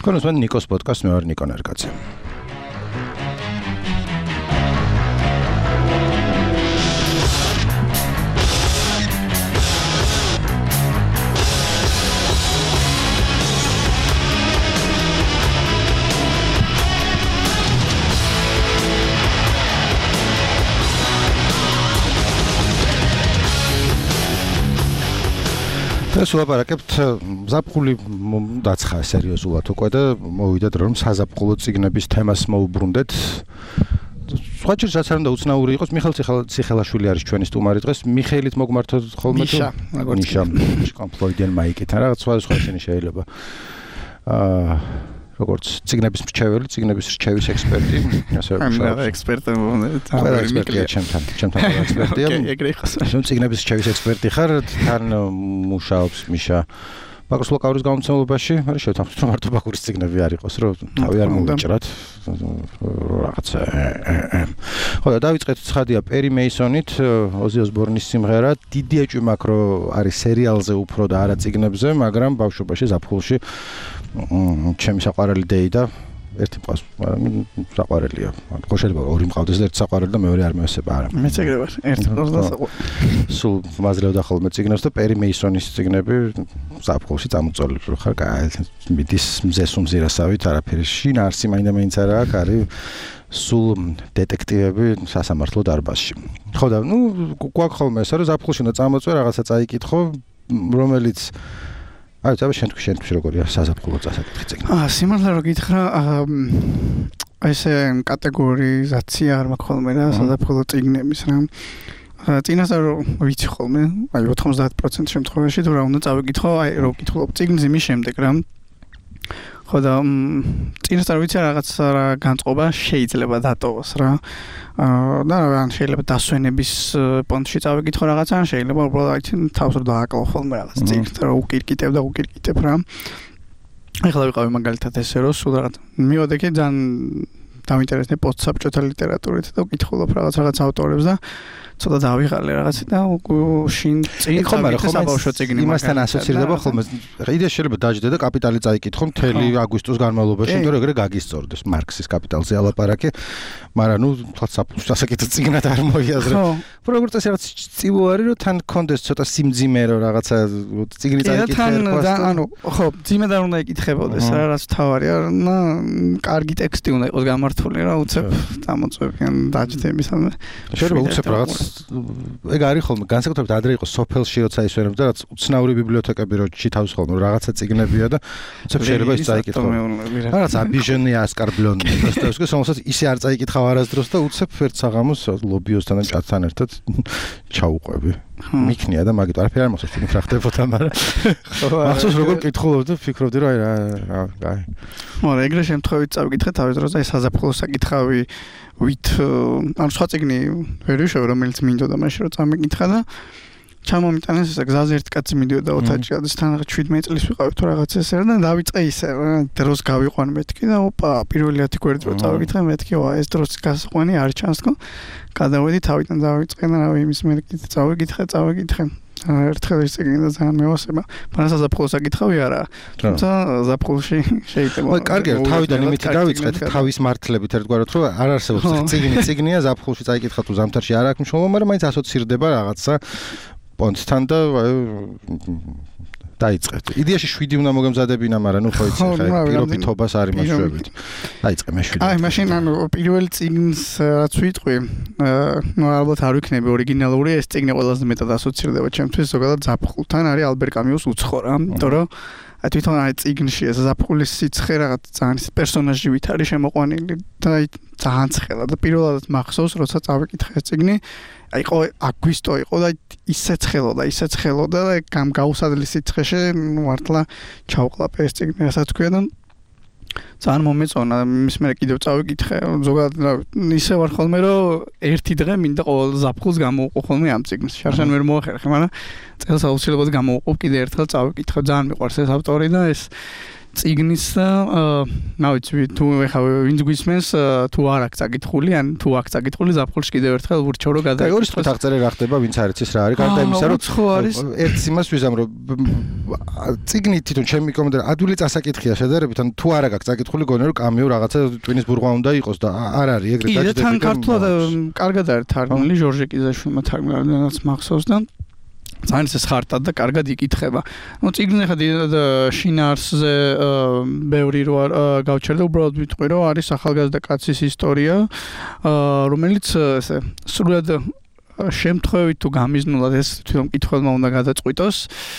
Konusmen Nikos podcast me văr Nikon Erkațe. ეს ვლაპარაკებთ ზაფხული დაცხა სერიოზულად უკვე და მოვიდეთ რომ საზაფხულო წიგნების თემას მოვუბრუნდეთ. სხვა ჯერ რაც არ უნდა უცნაური იყოს, მიხეილ ციხელაშვილი არის ჩვენი სტუმარი დღეს. მიხეილით მოგმართოთ ხოლმე თუ ნიშა კომპლოიდიან მაიკით რაღაც სხვა ისინი შეიძლება. როგორც წიგნების მრჩეველი, წიგნების რჩევის ექსპერტი, ასე ვთქვათ. ექსპერტი ექსპერტია ჩემთან ექსპერტია. ეგრე ხარ. წიგნების რჩევის ექსპერტი ხარ, თან მუშაობს მიშა ბაკურის ლოკაურის გამომცემლობაში, მაგრამ შევთანხმდით რომ მარტო ბაკურის წიგნები არ იყოს, რომ თავი არ მოვიჭრათ. რაღაცა. ხო და დავიწყეთ ცხადია პერი მეისონით, ოზი ოსბორნის სიმღერა, დიდი ეჭვი მაქვს რომ არის სერიალზე უფრო და არა წიგნებზე, მაგრამ ბავშვობაში ზაფხულში ჩემი საყვარელი დეი და ერთი მყავს, საყვარელია. ხო შეიძლება ორი მყავდეს და ერთი საყვარელი და მეორე არ მევსება არა. მეც ეგრე ვარ. ერთი მყავს და საყვარელი. სულ მაზრევდა ხოლმე წიგნებს და პერი მეისონის წიგნები ზაფხულში წამოწოლებს რო ხარ, მიდის მზეს უმზირასავით, არაფერი შინ არსი მაინდა-მაინც არა აქვს, არის სულ დეტექტივები სასამართლო დარბაზში. ხო და გვაქვს ხოლმე ეს რომ ზაფხულში უნდა წამოწვე რაღაცა წაიკითხო, რომელიც აი წავე შენთვის როგორია საზაფხულო წასაკითხი წიგნი. სიმართლე რომ გითხრა, ესე კატეგორიზაცია არ მაქვს ხოლმე რა საზაფხულო წიგნების რა. წინასწარ ვიცი ხოლმე, აი 90% შემთხვევაში თუ რა უნდა წავიკითხო, აი რო ვკითხულობ წიგნს იმის შემდეგ რა. ხო და წინასწარ ვიცი რაღაც რა განწყობა შეიძლება დატოვოს რა. და ან შეიძლება დასვენების პონტში წავიკითხო რაღაცა, ან შეიძლება უბრალოდ თავს რომ დააკლო ხოლმე რაღაც წიგნს და უკირკიტებ რა. ეხლა ვიყავი მაგალითად ესე რომ სულ რაღაც მივოდექი ძალიან დავინტერესდი პოსტსაბჭოთა ლიტერატურით და ვკითხულობ რაღაც ავტორებს და ცოტა დავიღალე რაღაც და შინ წინ საბავშვო წიგნი იმასთან ასოცირდება ხოლმე. იდეა შეიძლება დაждდე და კაპიტალი წაიკითხო მთელი აგვისტოს განმავლობაში, იმიტომ რომ ეგრე გაგისწორდეს მარქსის კაპიტალზე ალაპარაკი, მაგრამ ნუ თვალ საფუძვლს ასაკეთე წიგნად არ მოიაზრე. როგორც წესი რაღაც წილო არის რომ თან კონდეს ცოტა სიმძიმე რომ რაღაცა წიგნი წაიკითხე და ანუ ხო ძიმედ არ უნდა იკითხებოდეს რა, რაც თავარია და კარგი ტექსტი უნდა იყოს გამართული რა, უცებ წამოწვევიან დაждდებისამე. შეიძლება უცებ რაღაც ეგ არის ხოლმე განსაკუთრებით ადრე იყო სოფელში როცა ისვენებდა რაც უცნაური ბიბლიოთეკები რო ჩითავს ხოლმე რაღაცა წიგნებია და უცებ შეიძლება ის წაიკითხო. რაღაც აბიჟენი ასკარბლონი დოსტოევსკის რომელსაც ისე არ წაიკითხავ არასდროს და უცებ ერთ საღამოს ლობიოსთან და ჭადთან ერთად ჩაუყვები. მიქნია და მაგით არაფერი არ მოხდეს თქო რა ხდებოდა, მაგრამ ახსოვს როგორ კითხულობ და ფიქრობდი რომ აი რა. მორა ეგრე შემთხვევით წავიკითხე თავის დროს აი საზაფხულო საკითხავი ვით ან სხვა წიგნი ვერ ვიშოვე რომელიც მინდოდა მაშინ რომ წამიკითხა და ჩამომიტანეს ესა გზაზე ერთ კაცი მიდიოდა ოთაჭიადისთან 17 წლის ვიყავით თუ რაღაც ესე და დავიწყე ისე დროს გავიყვან მეთქი და ოპა პირველი 10 კვირით რო წავიკითხე მეთქი ვა ეს დროს გასყვანი არ ჩანს თქო გადავედი თავიდან დავიწყე და რავი იმის მერკით წავიკითხე ერთხელ ის წიგნი და ძალიან მევასება. მაგრამ საზაფხულო საკითხავი არა. თუმცა ზაფხულში შეიძლება. ой, კარგია, თავიდან იმით დავიწყეთ თავის მართლებით ერთგვარად, რომ არ არსებობს წიგნია ზაფხულში წაიკითხა თუ ზამთარში არ აქვს მნიშვნელობა, მაგრამ მაინც ასოცირდება რაღაცა პონტთან და დაიწყეთ. იდეაში 7 უნდა მოგემზადებინა, მაგრამ ნუ ხო იცი ხა პირობითობას არ იმასშვებით. დაიწყე მე 7. აი, მაშინ ანუ პირველ წიგნს რაც ვიტყვი, ნუ ალბათ არ ვიქნები ორიგინალური, ეს წიგნი ყველაზე მეტად ასოცირდება ჩემთვის ზოგადად ზაფხულთან, არის ალბერ კამიუს უცხო რა, იმიტომ რომ აი თვითონ აი წიგნში ეს ზაფხულის სიცხე რაღაც ძალიან პერსონაჟი ვით არის შემოყვანილი და აი ძალიან ცხელა და პირველად მახსოვს როცა წავიკითხე ეს წიგნი აი იყო აგვისტო იყო და ისე ცხელოდა და გაუსადლის სიცხეში მართლა ჩავყლაპე ეს წიგნი რასაც თქვია და ძალიან მომეწონა მის მერე კიდევ წავიკითხე ზოგადად ისე ვარ ხოლმე რომ ერთი დღე მინდა ყოველ ზაფხულს გამოვყო ხოლმე ამ წიგნს შარშან ვერ მოახერხე მაგრამ წელს აუცილებლად გამოვყო კიდე ერთხელ წავიკითხე ძალიან მიყვარს ეს ავტორი და ეს წიგნის და ნავიცი თუ ეხა ვინც გვისმენს თუ არ აქვს წაკითხული ან თუ აქვს წაკითხული ზაფხულში კიდევ ერთხელ ურჩევ რომ გადაიწყოს. ორი წუთი აღწერე რა ხდება, ვინც არ იცის რა არის. გარდა იმისა რომ ერთს იმას ვიზამ რომ წიგნი თვითონ ჩემი კომენტარი ადვილი წასაკითხია შედარებით, ან თუ არ აქვს წაკითხული გონია რომ კამიო რაღაცა ტვინის ბურღვა უნდა იყოს და არ არის ეგრე დაჭდები. თან ქართულად კარგად არის თარგმნილი ჟორჟე კიზაშვილმა თარგმნილს მახსოვს და ძალიან ეს ხარტად და კარგად იკითხება. ნუ წიგნზე ხა შინაარსზე ბევრი რო გავჩერდა, უბრალოდ ვიტყვი რომ არის ახალგაზრდა კაცის ისტორია, რომელიც ესე სრულად შემთხვევით თუ გამიზნულად ეს თვითონ მკითხველმა უნდა გადაწყვიტოს.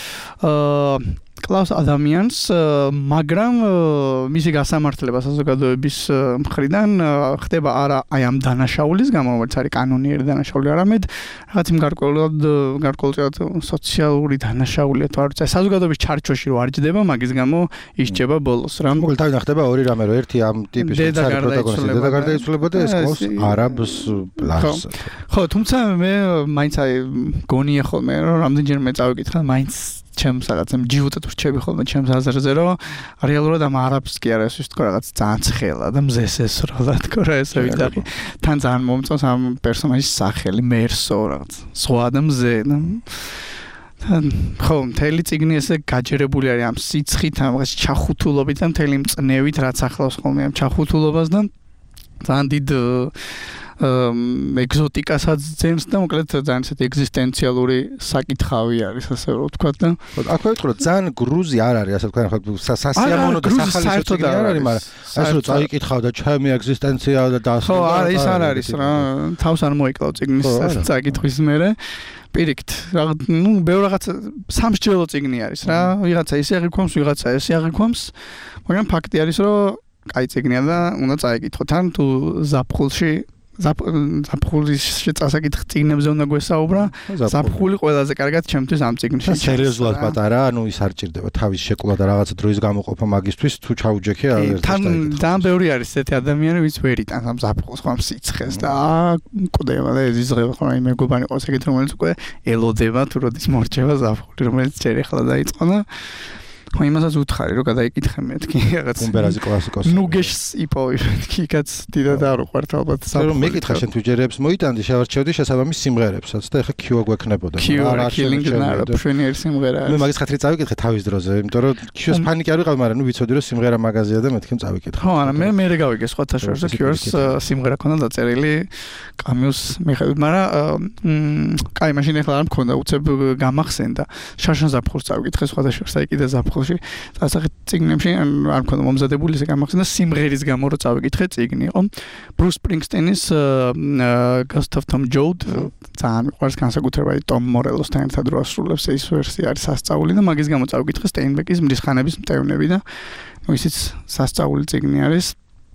კლავს ადამიანს, მაგრამ მისი გასამართლება საზოგადოების მხრიდან ხდება არა აი ამ დანაშაულის გამო, რომელიც არის კანონიერი დანაშაული, არამედ რაღაც იმ გარკვეულწილად სოციალური დანაშაულია თუ არ ვიცი, საზოგადოების ჩარჩოში რო არ ჯდება, მაგის გამო ისჭება ბოლოს რა. მოკლედ თავი ნახდება ორი რამე, რომ ერთი ამ ტიპის პროტაგონისტი და გარდაიცვლება და ეს კლავს არაბს პლას. ხო, თუმცა მე მაინც აი გონია ხოლმე რომ რამდენჯერმე წავიკითხე, მაინც ჩემს რაღაცა ჯიუტად ვრჩები ხოლმე ჩემს აზრზე რომ რეალურად ამ არაბს კი არა ეს ვთქვა რაღაც ძალიან ცხელა და მზეს ესრო და თქო რა ესე ვიტყვი თან ძალიან მომწონს ამ პერსონაჟის სახელი მერსო რაღაც სხვა და მზე და ხო მთელი წიგნი ესე გაჯერებული არის ამ სიცხით ამ რაღაც ჩახუთულობით და მთელი მწნევით რაც ახლავს ხოლმე ამ ჩახუთულობას და ძალიან დიდ ეგზოტიკასაც ძენს და მოკლედ ძალიან ისეთი ეგზისტენციალური საკითხავი არის ასე რომ ვთქვა და აქ ვიტყვი რომ ძალიან გრუზი არ არის ასე ვთქვა ხო სასიამოვნო და სახალისო წიგნი არ არის მაგრამ ასე რომ წაიკითხავ და ჩემი ეგზისტენცია და დასრულდა ხო არა ის არ არის რა თავს არ მოიკლავ წიგნის საკითხვის მერე პირიქით ნუ ბევრ რაღაც სამსჯელო წიგნი არის რა ვიღაცა ისე აღიქვამს ვიღაცა ესე აღიქვამს მაგრამ ფაქტი არის რომ კაი წიგნია და უნდა წაიკითხო თან თუ ზაფხულში ზაფხულის წასაკითხ წიგნებზე უნდა გვესაუბრა ზაფხული ყველაზე კარგად ჩემთვის ამ წიგნში სერიოზულად პატარა ანუ ის არ ჭირდება თავის შეკლა და რაღაცა დროის გამოყოფა მაგისთვის თუ ჩაუჯექე არ თან ძალიან ბევრი არის ესეთი ადამიანი ვინც ვერ იტანს ამ ზაფხულს ხომ სიცხეს და კვდება და ეზიზღება ხო აი მეგობანი ყავს ეგეთ რომელიც უკვე ელოდება თუ როდის მორჩება ზაფხული რომელიც ჯერ ახლა დაიწყო და ხო იმასაც უთხარი რომ გადაიკითხე მეთქი რაღაც უმბერაზი კლასიკოსი ნუგეშს იპოვი მეთქი კაც დიდად არ უყვართ ალბათ რომ მეკითხა შენ თუჯერებს მოიტანდი შევარჩევდი შესაბამის სიმღერებსაც და ეხა კიუა გვექნებოდა არა კილინგი ნარო შვენიერი სიმღერაა მე მაგის ხათრი წავიკითხე თავის დროზე იმიტომ რომ კიუას ფანიკი არ ვიყავ მაგრამ ნუ ვიცოდი რომ სიმღერა მაღაზია და მეთქი წავიკითხე ხო არა მე გავიგე სხვათა შორის და კიუას სიმღერა ქონდა დაწერილი კამიუს მიხედვით მაგრამ კაი მაშინ ეხლა არ მქონდა უცებ გამახსენდა შაშან ზაფხულს წავიკითხე სხვათა შორის აი კიდე ზაფხულში ასახეთ წიგნებში არ მქონდა მომზადებული ესე გამახსენდა სიმღერის გამო რომ წავიკითხე წიგნი იყო ბრუს სპრინგსტენის Ghost of Tom Joad ძალიან მიყვარს განსაკუთრებით ტომ მორელოსთან ერთად რო ასრულებს ეს ვერსია არის სასწაული და მაგის გამო წავიკითხე სტეინბეკის მრისხანების მტევნები და ისიც სასწაული წიგნი არის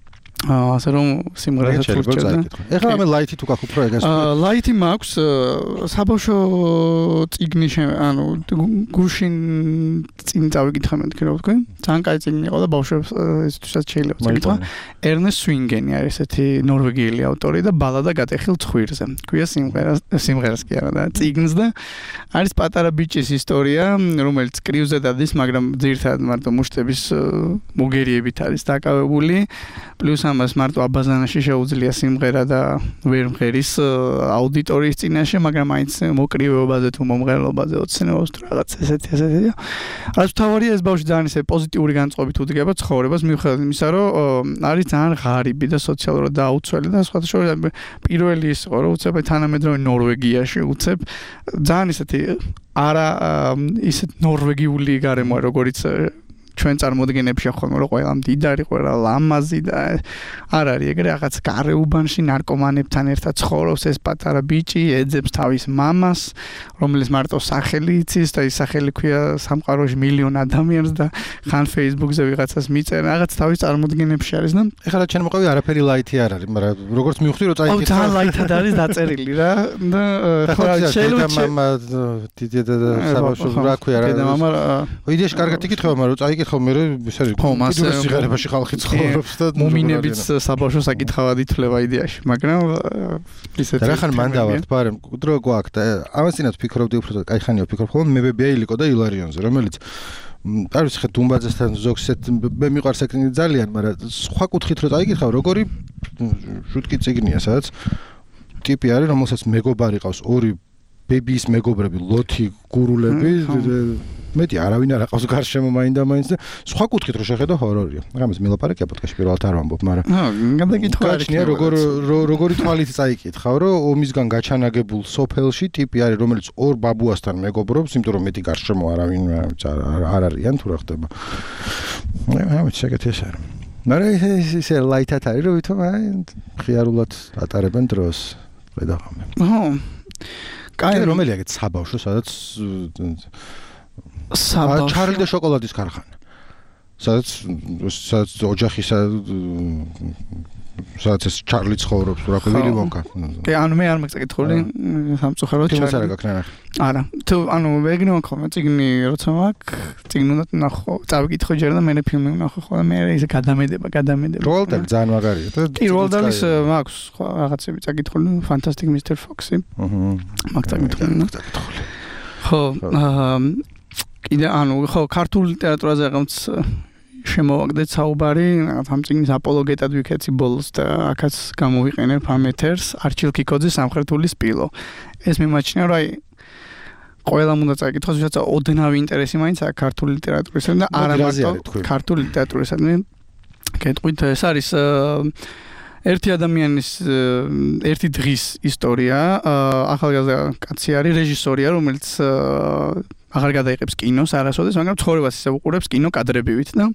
ასე რომ სიმღერასაც ვუჩვენე. ეხლა მე ლაითი თუ გაქ უფრო ეგას. ლაითი მაქვს საბავშვო წიგნი ანუ გუშინ წინ წავიკითხე მეთქი რა ვთქვი. ძალიან კაი წიგნი იყო და ბავშვებს ესთვისაც შეიძლება წაკითხა. ერნესტ სვინგენი არის ესეთი ნორვეგიელი ავტორი და ბალადა გატეხილ ცხვირზე. ქვია სიმღერას კი არა და წიგნს და არის პატარა ბიჭის ისტორია, რომელიც კრივზე დადის, მაგრამ ძირითადად მარტო მუშტების მოგერიებით არის დაკავებული. პლუს ამას მარტო აბაზანაში შეუძლია სიმღერა და ვერ მღერის აუდიტორიის წინაშე, მაგრამ მაინც მოკრივეობაზე თუ მომღერლობაზე ოცნებობს თუ რაღაც ესეთი. რაც თავარია ეს ბავშვი ძალიან ისე პოზიტიური განწყობით უდგება ცხოვრებას მიუხედავად იმისა, რომ არის ძალიან ღარიბი და სოციალურად დაუცველი და სხვათა შორის პირველი ის იყო, რომ უცებ თანამედროვე ნორვეგიაში უცებ ძალიან ისეთი არა ისეთ ნორვეგიული გარემო როგორიც ჩვენ წარმოდგენებში ახლა რომ ყველა მდიდარი, ყველა ლამაზი და არ არის ეგრე რაღაც გარეუბანში ნარკომანებთან ერთად ცხოვრობს ეს პატარა ბიჭი, ეძებს თავის მამას, რომელიც მარტო სახელი იცის და ის სახელი ქვია სამყაროში მილიონ ადამიანს და ხან Facebook-ზე ვიღაცას მიწერა, რაღაც თავის წარმოდგენებში არის და ეხლა ჩვენ მოყავი არაფერი ლაითი არ არის, მაგრამ როგორც მივხვდი რომ წაიკითხა. ძალიან ლაითად არის დაწერილი რა და ხო შეიძლება მამა დიდი და საბავშვო რა ქვია რა. და მამა იდეაში კარგად იკითხება, მაგრამ წაიკითხა მე ეს არის კიდევ სიღარებაში ხალხი ცხოვრობს და მომინებიც საბავშვო საკითხავად ითვლება იდეაში, მაგრამ ისეთი რა ხან მან დავართ, ბარემ დრო გვაქვს და ამასინაც ფიქრობდი უფრო კაი ხანია ვფიქრობ ხოლმე მებებია ილიკო და ილარიონზე, რომელიც არის ხე დუმბაძესთან ზოგს მე მიყვარს ეკრანი ძალიან, მაგრამ სხვა კუთხით რო წაიკითხავ, როგორი შუტკი წიგნია, სადაც ტიპი არის, რომელსაც მეგობარი ყავს, ორი ბებიის მეგობრები, ლოთი, გურულები, მეტი არავინ არ ყავს გარშემო მაინდა-მაინც და სხვა კუთხით რო შეხედა ჰორორია. რამეს მილაპარაკია პოდკასტში პირველად არ ვამბობ, მაგრამ გადაგითხრა გაჩნია როგორი თვალით წაიკითხავ, რომ ომისგან გაჩანაგებულ სოფელში ტიპი არის, რომელიც ორ ბაბუასთან მეგობრობს, იმიტომ რომ მეტი გარშემო არავინ არ არიან თუ რა ხდება. აი, შეგეთ ეს არის. მაგრამ ისე ლაითად არის, რომ ვითომ აი ხიარულად ატარებენ დროს. ხედავαμε. კაი, რომელია ეგეთ საბავშვო, სადაც ჩარლი და შოკოლადის ქარხანა. სადაც ოჯახისა სადაც ეს ჩარლი ცხოვრობს, რა ქვია, ვილი ვონკა. კი, ანუ მე არ მაგწაკითხული სამწუხაროდ ჩარლი. არა გაქვს ნახე. არა. თუ ანუ ეგნე ვქო, წიგნი როცა მაქვს, წიგნი უნდა ნახო, წავიკითხო ჯერ და მე ფილმი ვნახო ხოლმე, მე ისე გადამედება. როლდალი ძალიან მაგარია და კი, როლდალის მაქვს სხვა რაღაცები წაკითხული, Fantastic Mr. Fox-ი. მაგწაკითხული. ხო, კიდე ანუ ხო ქართულ ლიტერატურაზე რაღაც შემოვაგდეთ საუბარი, ამ წიგნის აპოლოგეტად ვიქეცი ბოლოს და აქაც გამოვიყენებ ამ ეთერს არჩილ კიკოძის სამხრეთული სპილო. ეს მიმაჩნია, რომ აი ყველამ უნდა წაიკითხოს, ვისაც ოდნავი ინტერესი მაინც აქვს ქართული ლიტერატურისა და არა მარტო ქართული ლიტერატურისა. კეთყვით ეს არის ერთი ადამიანის ერთი დღის ისტორია, ახალგაზრდა კაცი არის, რეჟისორია, რომელიც აღარ გადაიღებს კინოს არასოდეს, მაგრამ ცხოვრებას ისე უყურებს კინო კადრებივით და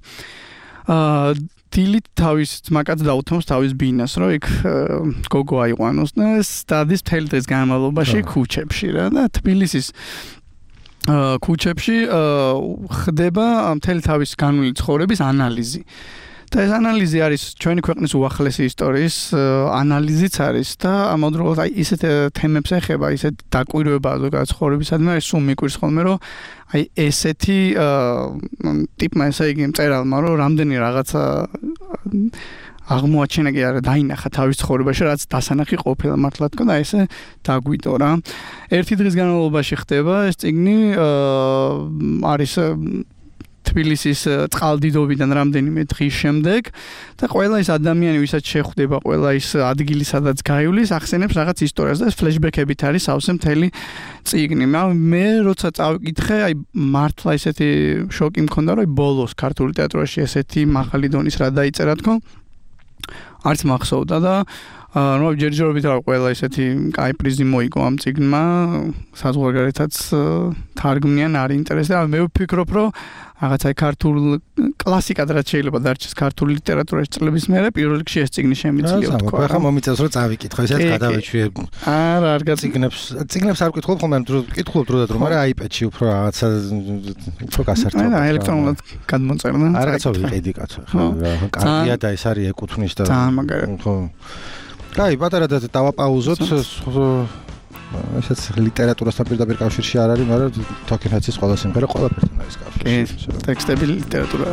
დილით თავის ძმაკაც დაუთმობს თავის ბინას, რომ იქ გოგო აიყვანოს და სტადის მთელი დღის განმავლობაში ქუჩებში რა და თბილისის ქუჩებში ხდება მთელი თავის განვლილი ცხოვრების ანალიზი. და ეს ანალიზი არის ჩვენი ქვეყნის უახლესი ისტორიის ანალიზიც არის და ამავდროულად აი ისეთ თემებს ეხება, ისეთ დაკვირვება ზოგადად ცხოვრებისადმი არის სულ მიკვირს ხოლმე, რომ აი ესეთი ტიპმა ესე იგი მწერალმა რომ რამდენი რაღაცა აღმოაჩენა კი არა დაინახა თავის ცხოვრებაში, რაც დასანახი ყოფილა მართლა თქო და ესე დაგვიტო რა. ერთი დღის განმავლობაში ხდება ეს წიგნი არის თბილისის წყალდიდობიდან რამდენიმე დღის შემდეგ და ყველა ის ადამიანი, ვისაც შეხვდება, ყველა ის ადგილი, სადაც გაივლის, ახსენებს რაღაც ისტორიას და ეს ფლეშბექებით არის სავსე მთელი წიგნი. მე როცა წავიკითხე, აი მართლა ესეთი შოკი მქონდა, რომ ბოლოს ქართულ ლიტერატურაში ესეთი მაღალი დონის რა დაიწერა თქო. არც მახსოვდა და ნუ ჯერჯერობით რა ყველა ესეთი კაი პრიზი მოიგო ამ წიგნმა, საზღვარგარეთაც თარგმნიან არ ინტერესდება. მე ვფიქრობ, რომ რაღაც აი ქართულ კლასიკად რაც შეიძლება დარჩეს ქართული ლიტერატურაში წლების მერე პირველ რიგში ეს წიგნი შემიძლია თქვა. ახლა მომიწევს რომ წავიკითხო, ესეც გადავეჩვიე. არა, არ წიგნებს არ ვკითხულობ ხოლმე, ვკითხულობ დროდადრო, მაგრამ iPad-ში უფრო რაღაცა უფრო გასართობ. არა, ელექტრონულად გადმოწერნა. არ რაღაცა ვიყიდი კაცო, ხო, კარგია და ეს არის ეკუთვნის და ძალიან მაგარი. ხო. კაი, პატარა და დავაპაუზოთ. ესეც ლიტერატურასთან პირდაპირ კავშირში არ არის, მაგრამ თოკენაცის ყველა სიმღერა ყველაფერთან არის კავშირში. კი, ტექსტები ლიტერატურა.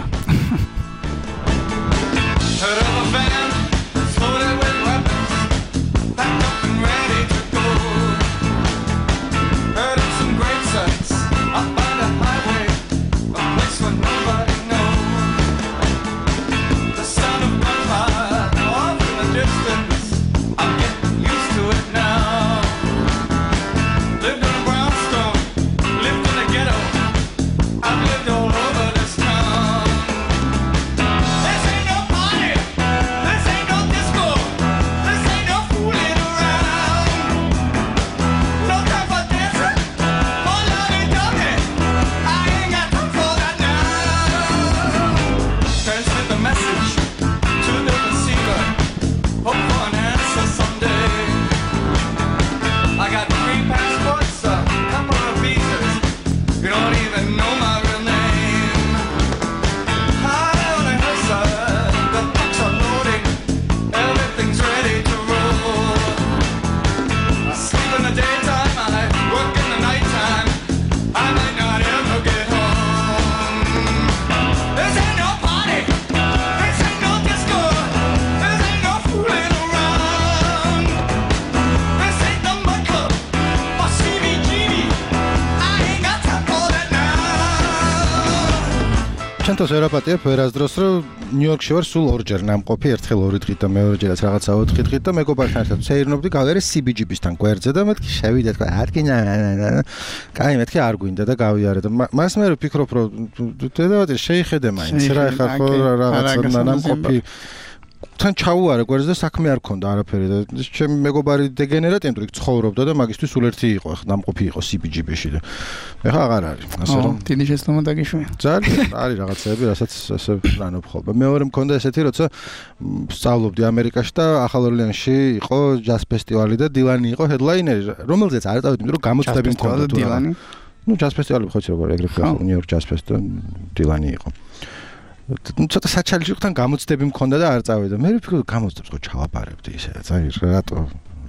შენ თავს ვერაპატიებ ვერასდროს რომ ნიუ-იორკში ვარ სულ ორჯერ ნამყოფი, ერთხელ 2 დღით და მეორეჯერაც რაღაცა 4 დღით და მეგობართან ერთად ვცეირნობდი გალერე CBGB-სთან გვერდზე და მეთქი შევიდეთ რა არ გინდა. კაი მეთქი არ გვინდა და გავიარე და მას მე ვფიქრობ რომ დედავატი შეიხედე მაინც რა ეხა ხო რაღაცა ნამყოფი თან ჩაუარა გვერდზე და საქმე არ ქონდა არაფერი და ჩემი მეგობარი დეგენერატი ამიტომ იქ ცხოვრობდა და მაგისთვის სულ ერთი იყო ნამყოფი იყო CBGB-ში და ეხა აღარ არის ასე რომ დიდი შეცდომა დაგიშვია ძალიან არის რაღაცები რასაც ასე ვანობ ხოლმე მეორე მქონდა ესეთი როცა სწავლობდი ამერიკაში და ახალ ორლეანში იყო ჯაზ ფესტივალი და დილანი იყო ჰედლაინერი რომელზეც არ დავიდი იმიტომ რომ გამოცდები მქონდა თუ რა ნუ ჯაზ ფესტივალი ხო იცი როგორ ეგრეთ ხო ნიუ-იორკ ჯაზ ფესტი დილანი იყო ცოტა საჩალში ხთან გამოცდები მქონდა და არ წავედა. მე ვფიქრობ გამოცდებს ხო ჩავაბარებდი ისე. რატო?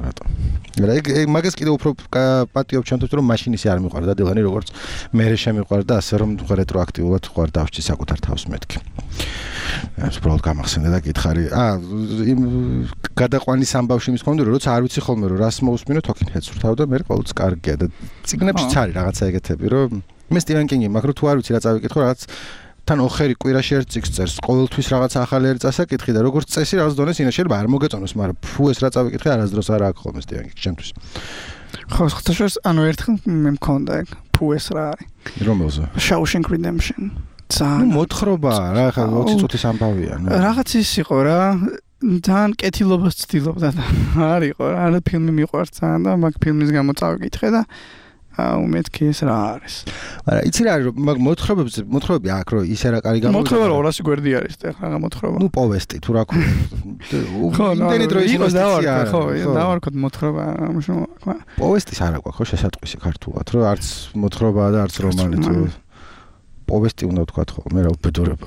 ეგ მაგას კიდე უფრო პატიობ ჩემთვის რომ მაშინ ისე არ მიყვარდა დილანი როგორც მე შემიყვარდა ასე რომ რეტროაქტიულად ხوار დავჭი საკუთარ თავს მეთქი. ეს უბრალოდ გამახსენდა და გითხარი. იმ გადაყვანის ამბავში მისქონდი რომ როცა არ ვიცი ხოლმე რომ რას მოусმინო თოქინ ჰეცურთავ და მე ყოველთვის კარგია და ციგნებშიც არის რაღაცა ეგეთები რომ მე სტივენ კინგი მაგრამ თუ არ ვიცი რა წავიკითხო რაღაც თან ოხერი კვირაში ერთ წიგნს წერს ყოველთვის რაღაც ახალი ერთ წასაკითხი და როგორც წესი რაღაც დონეს ინა შეიძლება არ მოგეწონოს მაგრამ ფუ ეს რა წავიკითხე არასდროს არ აქვს ხოლმე სტივენ კინგი ჩემთვის ხო ხოთაშოს ანუ ერთხელ მე მქონდა ეგ ფუ ეს რა არის რომელზე Shawshank Redemption ნუ მოთხრობა რა ხა 20 წუთის ამბავია ნუ რაღაც ის იყო რა თან კეთილობას ცდილობდა და არ იყო რა არა ფილმი მიყვარს ძალიან და მაგ ფილმის გამო წავიკითხე და მეთქი ეს რა არის. მაგრამ იცი რა არის რომ მაგ მოთხრობები აქ რომ ისე რა კარი გამოვიდა. მოთხრობა 200 გვერდი არის და ხა მოთხრობა. ნუ პოვესტი თუ რა ქვია. იმდენი დრო ინვესტიცია. ხო, დავარქოთ მოთხრობა ამაშო. პოვესტის არა გვაქვს ხო შესატყვისი ქართულად რომ არც მოთხრობაა და არც რომანი თუ პოვესტი უნდა ვთქვა ხოლმე რა უბედურება.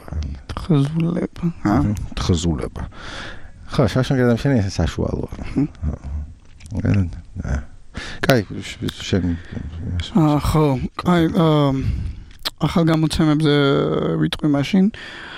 თხზულება. ხო, Shawshank Redemption ეს საშუალოა. კაი, შენ ხო, კაი, ახალ გამოცემებზე ვიტყვი მაშინ.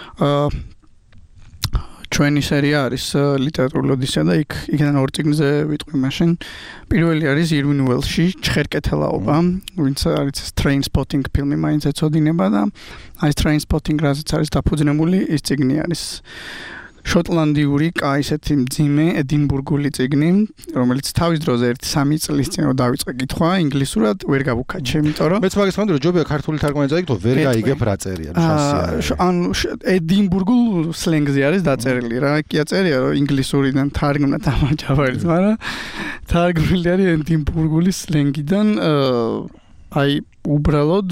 ჩვენი სერია არის ლიტერატურული ოდისეა და იქიდან ორ წიგნზე ვიტყვი მაშინ. პირველი არის Irving Welsh-ში ჩხერკეთელაობა, ვინც არის Trainspotting ფილმი მაინც ეწოდინება და აი Trainspotting რაზეც არის დაფუძნებული ის წიგნი არის. შოტლანდიური ისეთი მძიმე ედინბურგული წიგნი, რომელიც თავის დროზე 1-3 წლის წინ დავიწყე კითხვა ინგლისურად, ვერ გავუქაჩე, იმიტომ რომ მეც მაგას ხმამდი რომ ჯობია ქართული თარგმანი წაიგდო, ვერ გაიგებ რა წერია, შანსია. ანუ ედინბურგულ სლენგზე არის დაწერილი რა, კი აწერია რომ ინგლისურიდან თარგმნა დამაჯავარიც, მაგრამ თარგმნილი არის ედინბურგული სლენგიდან, აი უბრალოდ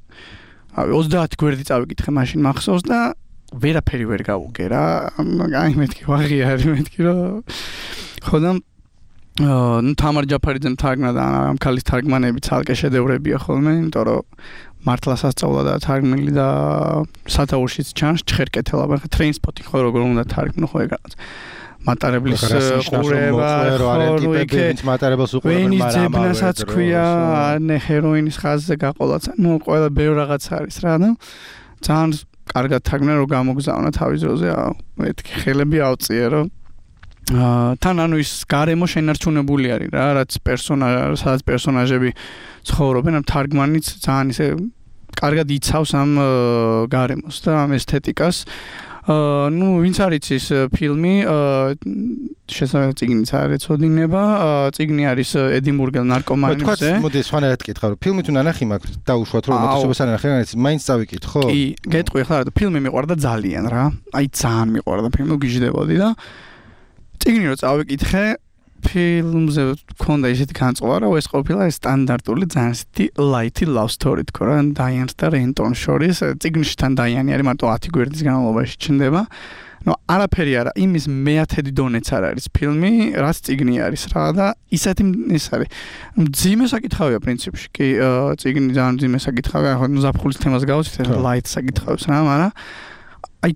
30 გვერდი წავიკითხე მაშინ მახსოვს და ვერაფერი ვერ გავუგე რა. აი მეთქი ვაღიარი მეთქი რომ ხოდა ნუ თამარ ჯაფარიძემ თარგმნა და ამ ქალის თარგმანები ცალკე შედევრებია ხოლმე, იმიტომ რომ მართლა სასწაულა და თარგმნილი და სათაურშიც ჩანს ჩხერკეთელაობა. Trainspotting ხო როგორ უნდა თარგმნო ხო ეგ რაღაც. მატარებლის ყურება, ვინც მატარებელს უყურებენ, მაგრამ ძებნასაც ქვია, ჰეროინის ხაზზე გაყოლაც. ნუ ყველა ბევრ რაღაც არის რა და ძალიან კარგად თარგმნა რომ გამოგზავნა თავის დროზე, მეთქი ხელები ავწიე რომ თან ანუ ის გარემო შენარჩუნებული არის რა, რაც სადაც პერსონაჟები ცხოვრობენ, ამ თარგმანიც ძალიან ისე კარგად იცავს ამ გარემოს და ამ ესთეტიკას. ნუ ვინც არის ის ფილმი, შესაძლოა წიგნიც არ ეწოდინება, წიგნი არის ედინბურგელ ნარკომანებზე. მოდი სხვანაირად კითხავ, რომ ფილმი თუ ნანახი მაქვს, დაუშვათ რომ მოთხოვებას არ ნახე, მაინც წავიკითხო? კი, გეტყვი ახლა რა, ფილმი მიყვარდა ძალიან რა. აი ძალიან მიყვარდა ფილმი, გიждდებოდი და წიგნი რო წავიკითხე, ფილმზე მქონდა ისეთი განწყობა, რომ ეს ყოფილა სტანდარტული ძალიან ისეთი light love story თქო რა, დაიანს და რენტონ შორის, წიგნში თან დაიანი არის, მარტო 10 გვერდის განმავლობაში ჩნდება. ნუ არაფერი არა, იმის მეათედი დონეც არ არის ფილმი, რაც წიგნი არის რა და ისეთი ის არის. მძიმე საკითხავია პრინციპში, კი, წიგნი ძალიან მძიმე საკითხავია, ხო, ზაფხულის თემას გავუცით, light საკითხავს რა, მაგრამ აი,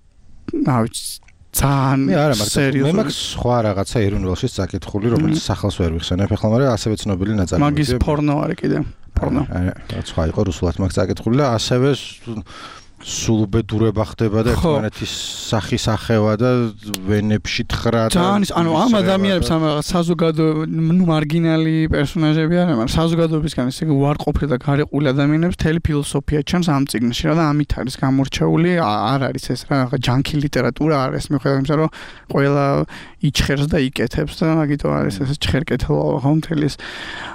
ძალიან სერიოზული. მე მაქვს სხვა რაღაცა Irving Welsh-ის საკითხული, რომელიც სახელს ვერ ვიხსენებ ახლა, მაგრამ ასევე ცნობილი ნაწარმოებია. მაგის პორნო არის კიდე. პორნო. აი, სხვა იყო რუსულად მაქვს საკითხული და ასევე სულუბედურება ხდება და ერთმანეთის სახისახევა და ვენებში თხრა და ანუ ამ ადამიანებს ამ საზოგადო მარგინალი პერსონაჟები არიან, მაგრამ საზოგადოებისგან ესე უარყოფილ და გარიყული ადამიანებს თელი ფილოსოფია ჩანს ამ წიგნში რა და ამით არის გამორჩეული, არ არის ეს რა ჯანკი ლიტერატურა არის, მიუხედავად იმისა, რომ ყველა იჩხერს და იკეთებს და მაგითო არის ეს ჭხერკეთილობა ხო მთელი ეს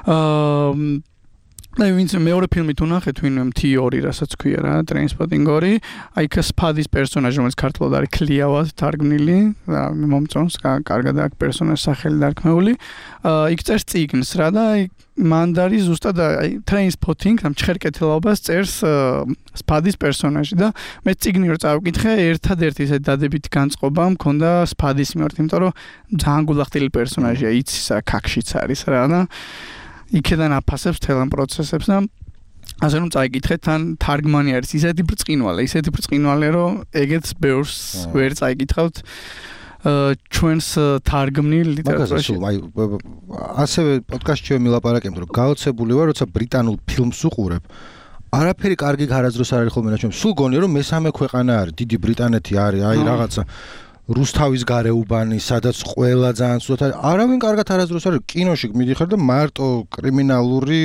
და ვინც მეორე ფილმი თუ ნახეთ ვინმე T2 რასაც ქვია რა Trainspotting 2 აი კასპადის პერსონაჟი რომელიც ქართულად არის კლიავად თარგმნილი და მომწონს კარგად აქვს პერსონაჟის სახელი დარქმეული იქ წერს წიგნს რა და მან არის ზუსტად აი Trainspotting ამ ჭხერკეთილობას წერს სპადის პერსონაჟი და მე წიგნი რო წავიკითხე ერთადერთი ესე დადებითი განწყობა მქონდა სპადის მიმართ იმიტომ რომ ძალიან გულახდილი პერსონაჟია იცის კაქშიც არის რა და იქიდან აფასებს თელან პროცესებს და ასე რომ წაიკითხეთ თან თარგმანი არის ისეთი ბრწყინვალე რომ ეგეც ბევრს ვერ წაიკითხავთ ჩვენს თარგმნილ ლიტერატურაში აი ასევე პოდკასტში მილაპარაკებთ რომ გაოცებული ვარ როცა ბრიტანულ ფილმს უყურებ არაფერი კარგი გარაზროს არ არის ხოლმე რა ჩემს სულ გონია რომ მესამე ქვეყანა არის დიდი ბრიტანეთი არის აი რაღაცა რუსთავის გარეუბანი, სადაც ყველა ძალიან სულად არავინ კარგად არასდროს არ კინოში მიდიხარ და მარტო კრიმინალური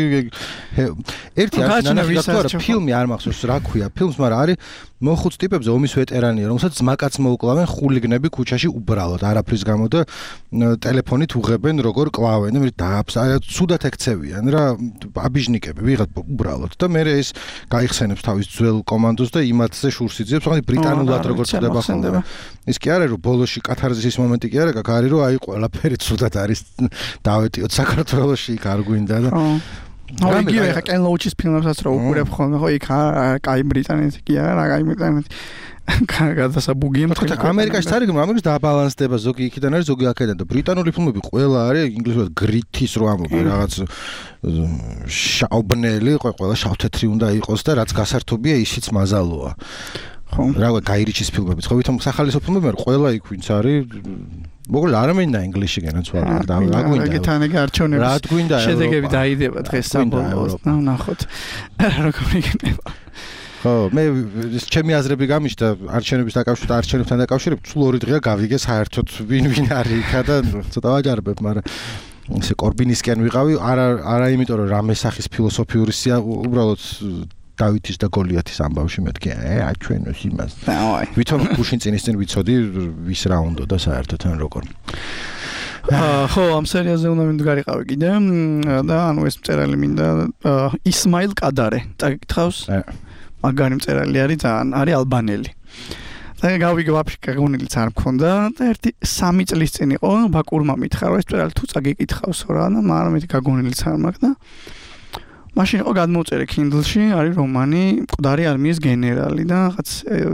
ერთი არის ნანახი ფილმი არ მახსოვს რა ქვია ფილმს, მაგრამ არის მოხუც ტიპებზე ომის ვეტერანია, რომელსაც ძმაკაც მოუკლავენ ხულიგნები ქუჩაში უბრალოდ არაფრის გამო და ტელეფონით უღებენ როგორ კლავენ და ცუდად ექცევიან რა აბიჟნიკები ვიღათ უბრალოდ და მე ეს გაიხსენებს თავის ძველ კომანდოს და იმათზე შურს იძიებს, ხომ ბრიტანულად როგორ ხდება ხოლმე ის კი არა რომ ბოლოში კათარზისის მომენტი კი არა გაქარი რომ აი ყველაფერი ცუდად არის დავეტიოთ საქართველოში იქ არ გვინდა და აი იგივე ხა კენ ლოუჩის ფილმებსაც რო უყურებ ხოლმე ხო იქ კაი ბრიტანეთი კი არა კაი ბრიტანეთი გადასაბუგია მაგრამ ამერიკაში წარიგმ ამერიკის დაბალანსდება ზოგი იქიდან არის ზოგი აქედან და ბრიტანული ფილმები ყველა არის ინგლისურად გრითის რო ამბობენ რაღაც შაუბნელი ყველა შავთეთრი უნდა იყოს და რაც გასართობია ისიც მაზალოა ხო რა გაირიჩის ფილმებიც ხო ვითომ სახალისო ფილმები მაგრამ ყველა იქ ვინც არის მოგულ არ მინდა ინგლისში განაცვალა და რა გვინდა ეგეთანე არჩევნების რა გვინდა შედეგები დაიდება დღეს საბოლოოდ ნახოთ როგორ იქნება ხო მე ჩემი აზრები გამიშთა არჩევნების დაკავშირებით არჩევნებთან დაკავშირებით სულ 2 დღეა გავიგე საერთოდ ვინ არის იქა და ცოტა ვაჯარებ მაგრამ ესე კორბინისკენ ვიყავი არა იმიტომ რომ რამე სახის ფილოსოფიური სია უბრალოდ დავითის და გოლიათის ამბავში მეთქი აჩვენოს იმას. ვითომ გუშინწინის წინ ვიცოდი ვის რა უნდა და საერთოდ ან როგორ. ხო, ამ სერიალზე უნდა მინდგარიყავი კიდე და ანუ ეს მწერალი მინდა ისმაილ კადარე. წაკითხავს? მაგარი მწერალი არის ძალიან არის ალბანელი. და გავიგე ვაფშე გაგონილიც არ მქონდა და 3 წლის წინ იყო ბაკურმა მითხრა რომ ეს მწერალი თუ წაგიკითხავსო რა და მაგრამ მე გაგონილიც არ მაქვს და მაშინ იყო გადმოწერე Kindle-ში, არის რომანი მკვდარი არმიის გენერალი და რაღაც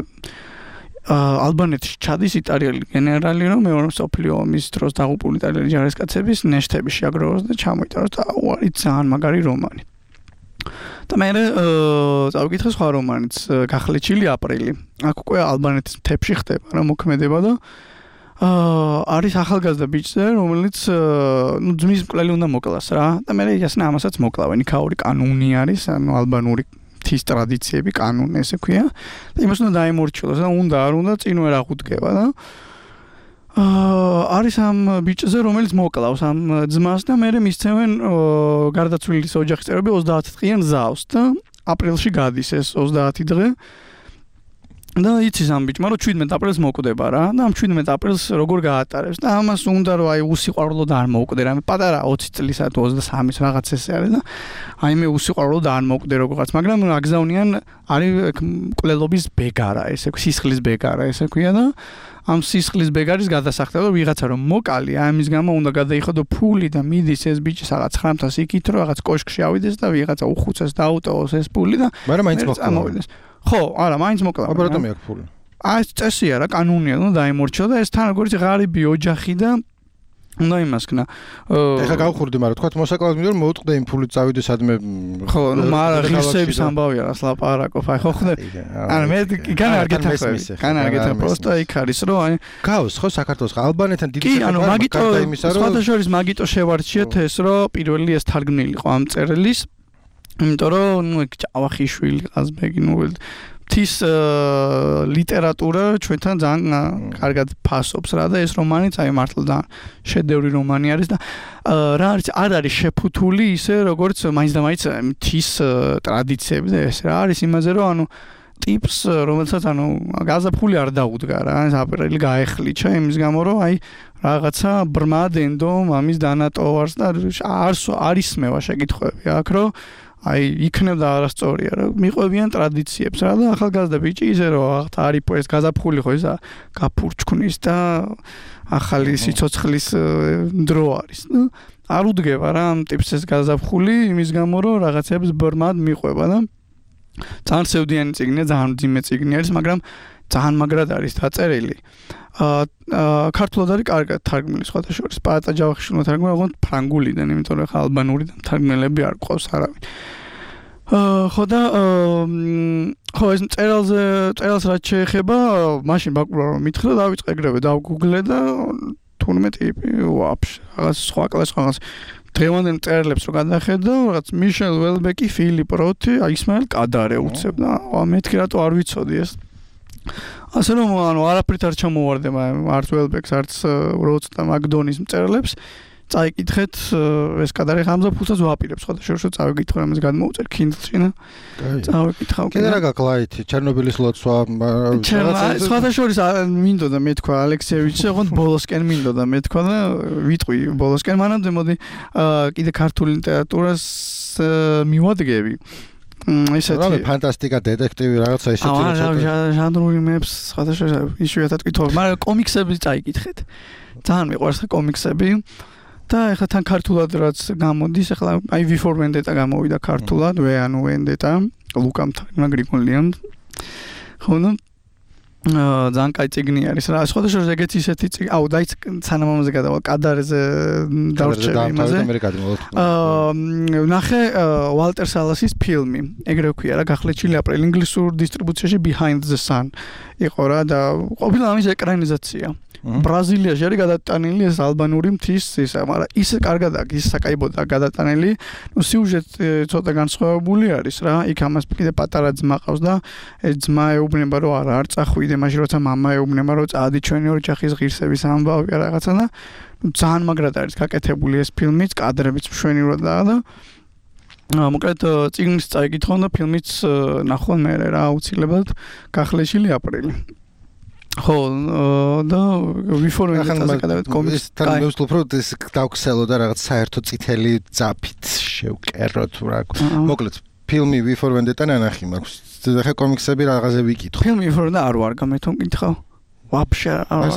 ალბანეთში ჩადის იტალიელი გენერალი, რომ მეორე მსოფლიო ომის დროს დაღუპული იტალიელი ჯარისკაცების ნეშტები შეაგროვოს და ჩამოიტანოს და არის ძალიან მაგარი რომანი. და მე წავიკითხე სხვა რომანიც, გახლეჩილი აპრილი. აქ უკვე ალბანეთის მთებში ხდება რა მოქმედება და არის ახალგაზრდა ბიჭზე, რომელიც ძმის მკვლელი უნდა მოკლას რა და მე ისე ამასაც მოკლავენ. იქაური კანონი არის, ანუ ალბანური თის ტრადიციები, კანონი ესე ქვია. და იმას უნდა დაემორჩილოს და უნდა არ უნდა წინ ვერ აღუდგება და არის ამ ბიჭზე, რომელიც მოკლავს ამ ძმას და მე მისცემენ გარდაცვლილის ოჯახის წევრები 30 დღიან ზავს და აპრილში გადის ეს 30 დღე. და იცის ამ ბიჭმა რომ 17 აპრილს მოკვდება რა და ამ 17 აპრილს როგორ გაატარებს და ამას უნდა რომ აი უსიყვარულოდ არ მოკვდე რა პატარა 20 წლისა თუ 23-ის რაღაც ესე არის და აი მე უსიყვარულოდ არ მოკვდე როგორღაც მაგრამ აგზავნიან არის მკვლელობის ბეგარა ესე სისხლის ბეგარა ესე ქვია და ამ სისხლის ბეგარის გადასახდება ვიღაცა რომ მოკალი ამის გამო უნდა გადაიხადო ფული და მიდის ეს ბიჭი რაღაც 900-ს იქით რომ რაღაც კოშკში ავიდეს და ვიღაცა უხუცეს დაუტოვოს ეს ფული და მაგრამ მაინც მოკლავდეს ხო, არა, მაინც მოკლავ. აბარატომი აქვს ფული. აი, წესია რა, კანონია, უნდა დაიმორჩილო და ეს თან როგორც ღარიბი ოჯახი და უნდა იმასქნა. ეხლა გავხურდი, მაგრამ თქვა მოსაკლავად მინდა რომ მოუტყდე იმ ფულით წავიდე სადმე. ხო, მაგრამ ღირსების ამბავია რა, ლაპარაკობ. აი, ხო ხდე. ანუ მე კან არ გეთახმები. კან არ გეთახმები. პროსტა იქ არის რომ აი გავს ხო საქართველოს ალბანეთთან დიდი კი, ანუ მაგიტო სხვათა შორის მაგიტო შევარჩიეთ ეს რომ პირველი ეს თარგმნილი იყო ამ წერილის იმიტომ რომ ნუ ეგ ჭავახიშვილი ყაზბეგი ნუ მთის ლიტერატურა ჩვენთან ძალიან კარგად ფასობს რა და ეს რომანიც აი მართლა შედევრი რომანი არის და რა არის არ არის შეფუთული ისე როგორც მაინც და მაინც მთის ტრადიციები და ეს რა არის იმაზე რომ ანუ ტიპს რომელსაც ანუ გაზაფხული არ დაუდგა რა აპრილი გაეხლიჩა იმის გამო რომ აი რაღაცა ბრმად ენდომ ამის დანატოვარს და არის მევა შეკითხვები აქ რომ აი იქნებდა არასწორია რა მიყვებიან ტრადიციებს რა და ახალგაზრდა ბიჭი ისე რომ არის ეს გაზაფხული ხო ისა გაფურჩქნის და ახალი სიცოცხლის დრო არის ნუ არ უდგება რა ამ ტიპს ეს გაზაფხული იმის გამო რომ რაღაცებს ბრმად მიყვება და ძალიან სევდიანი წიგნია ძალიან ძიმე წიგნი არის მაგრამ ძალიან მაგრად არის დაწერილი ქართულად არის კარგად თარგმნილი სხვათა შორის პაატა ჯავახიშვილმა თარგმნა ოღონდ ფრანგულიდან იმიტომ რომ ხა ალბანურიდან თარგმნელები არ ყავს არავინ ხო და ხო ეს წერალს რაც შეეხება მაშინ ბაკურა რომ მითხრა დავიწყე ეგრევე დავგუგლე და თურმე ტიპი ვაფშე რაღაც სხვა კლასს რაღაც დღევანდელ წერილებს რო გადახედო რაღაც მიშელ ველბეკი ფილიპ როთი ისმაილ კადარე უცებ და მეთქი რატო არ ვიცოდი ეს ასე რომ ანუ არაფრით არ ჩამოვარდება არც ველბეკს არც როთს და მაგდონის წერილებს წაიკითხეთ ეს კადარი ხამზა ფულსაც ვაპირებ სხვა შორშო წავიკითხო ამას გადმოუწერ Kindle-ში და წავიკითხავ კიდე რა გაკლაითი ჩერნობილის ლოცვა სხვა შორის მინდოდა მეთქვა ალექსეევიჩი ოღონდ ბოლოსკენ მინდოდა მეთქვა და ვიტყვი ბოლოსკენ მანამდე მოდი კიდე ქართული ლიტერატურას მივადგები ისეთი ფანტასტიკა დეტექტივი რაღაცა ისეთი ჟანრული მეებს სხვა შორის იშვიათად კითხავ მაგრამ კომიქსები წაიკითხეთ ძალიან მიყვარს კომიქსები და ეხლა თან ქართულად რაც გამოდის ეხლა აი V4 Vendetta გამოვიდა ქართულად ანუ Vendetta ლუკამ თარგმნა ხო ნუ ძალიან კაი წიგნი არის რა სხვა შორის ეგეთი ისეთი წიგნი აუ დაიც სანამ ამაზე გადავალ კადარეზე დავრჩები იმაზე ნახე ვალტერ სალასის ფილმი ეგრე ქვია რა გახლეჩილი აპრილი ინგლისურ დისტრიბუციაში Behind the Sun იყო რა და ყოფილა ამის ეკრანიზაცია ბრაზილიაში არის გადატანილი ეს ალბანური მთის ისა, მაგრამ ის კარგად აქვს, ის საკაიბოდაა გადატანილი. ნუ სიუჟეტი ცოტა განსხვავებული არის რა. იქ ამას კიდე პატარა ძმა ყავს და ეს ძმა ეუბნება რომ არა, არ წახვიდე, მაშინ როცა მამა ეუბნება რომ წადი ჩვენი ოჯახის ღირსების ამბავი რაღაცა და ძალიან მაგრად არის გაკეთებული ეს ფილმიც, კადრებიც მშვენივრადაა და მოკლედ წიგნის წაიკითხო და ფილმიც ნახო მე რა აუცილებლად გახლეშილი აპრილი. ხო და V4 Vendetta-ზე გადავედ კომიქსს თან მე ვსულებ რომ ეს დავქსელო და რაღაც საერთო წითელი ძაფით შევკეროთ რა მოკლედ ფილმი V4 Vendetta ნანახი მაქვს ხა კომიქსები რაღაცზე ვიკითხო ფილმი V4 და არ ვარ გამეთომ კითხავ ვაფშე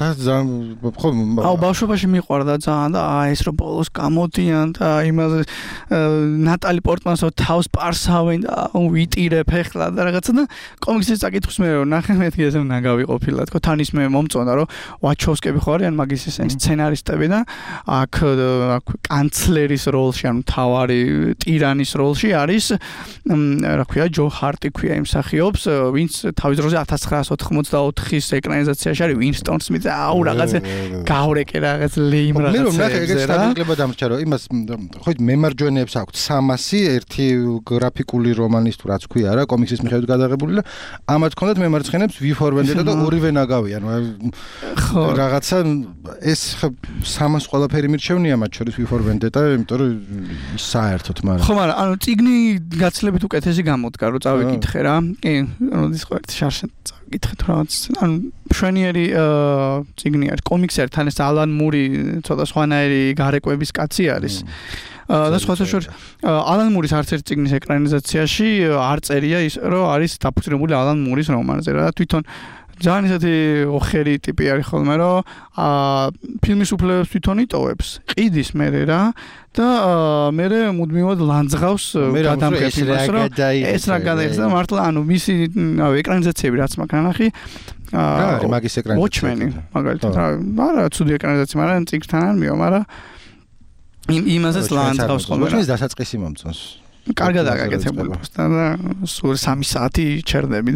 აუ ბავშვობაში მიყვარდა ძალიან და ეს რომ ბოლოს გამოდიან და იმაზე ნატალი პორტმანს თავს პარსავენ და ვიტირებ ახლა და რაღაცა და კომიქსის წაკითხვის მე რომ ნახე მეთქი ესე ნაგავი ყოფილა თქო თან ის მე მომწონა რომ ვაჩოვსკები ხო არიან მაგის ესენი სცენარისტები და აქ კანცლერის როლში ანუ მთავარი ტირანის როლში არის რა ქვია ჯო ჰარტი ქვია იმ მსახიობს ვინც თავის დროზე 1984-ის ეკრანიზაციაში არის Winston Smith აუ რაღაცა გავრეკე რაღაც ლეიმ რაღაცა მე რომ ნახე ეგეც სტაბილება დამრჩა რომ იმას ხო მემარჯვენეებს აქვთ 300 ერთი გრაფიკული რომანის თუ რაც ქვია რა კომიქსის მიხედვით გადაღებული და ამათ ჰქონდათ მემარცხენეებს V4 Vendetta და ორივე ნაგავიან ხო რაღაცა ეს 300 ყველაფერი მირჩევნია მათ შორის V4 Vendetta იმიტომ რომ საერთოდ მაგრამ ხო მაგრამ ანუ წიგნი გაცილებით უკეთესი გამოდგა რომ წავიკითხე რა კი როდის ხო ერთი შარშენ წავიკითხე თუ რაღაც ანუ მშვენიერი წიგნი არის კომიქსი არის თან ეს ალან მური ცოტა სხვანაირი გარეკვების კაცი არის და სხვათა შორის ალან მურის არც ერთ წიგნის ეკრანიზაციაში არ წერია ის რომ არის დაფუძნებული ალან მურის რომანზე რა თვითონ ძალიან ისეთი ოხერი ტიპი არის ხოლმე რომ ფილმის უფლებებს თვითონ იტოვებს ყიდის მერე რა და მერე მუდმივად ლანძღავს გადამღებებას რომ ეს რა გადაიხსნა მართლა ანუ მისი ეკრანიზაციები რაც მაგ ნახი რა მაგის ეკრანიზაცია Watchmen მაგალითად არა ცუდი ეკრანიზაცია მაგრამ წიგნთან არ მივა მაგრამ იმასაც ლანძღავს ხოლმე Watchmen-ის დასაწყისი მომწონს კარგად აკეთებული პოსტა და სულ 3 საათი ჩერდები და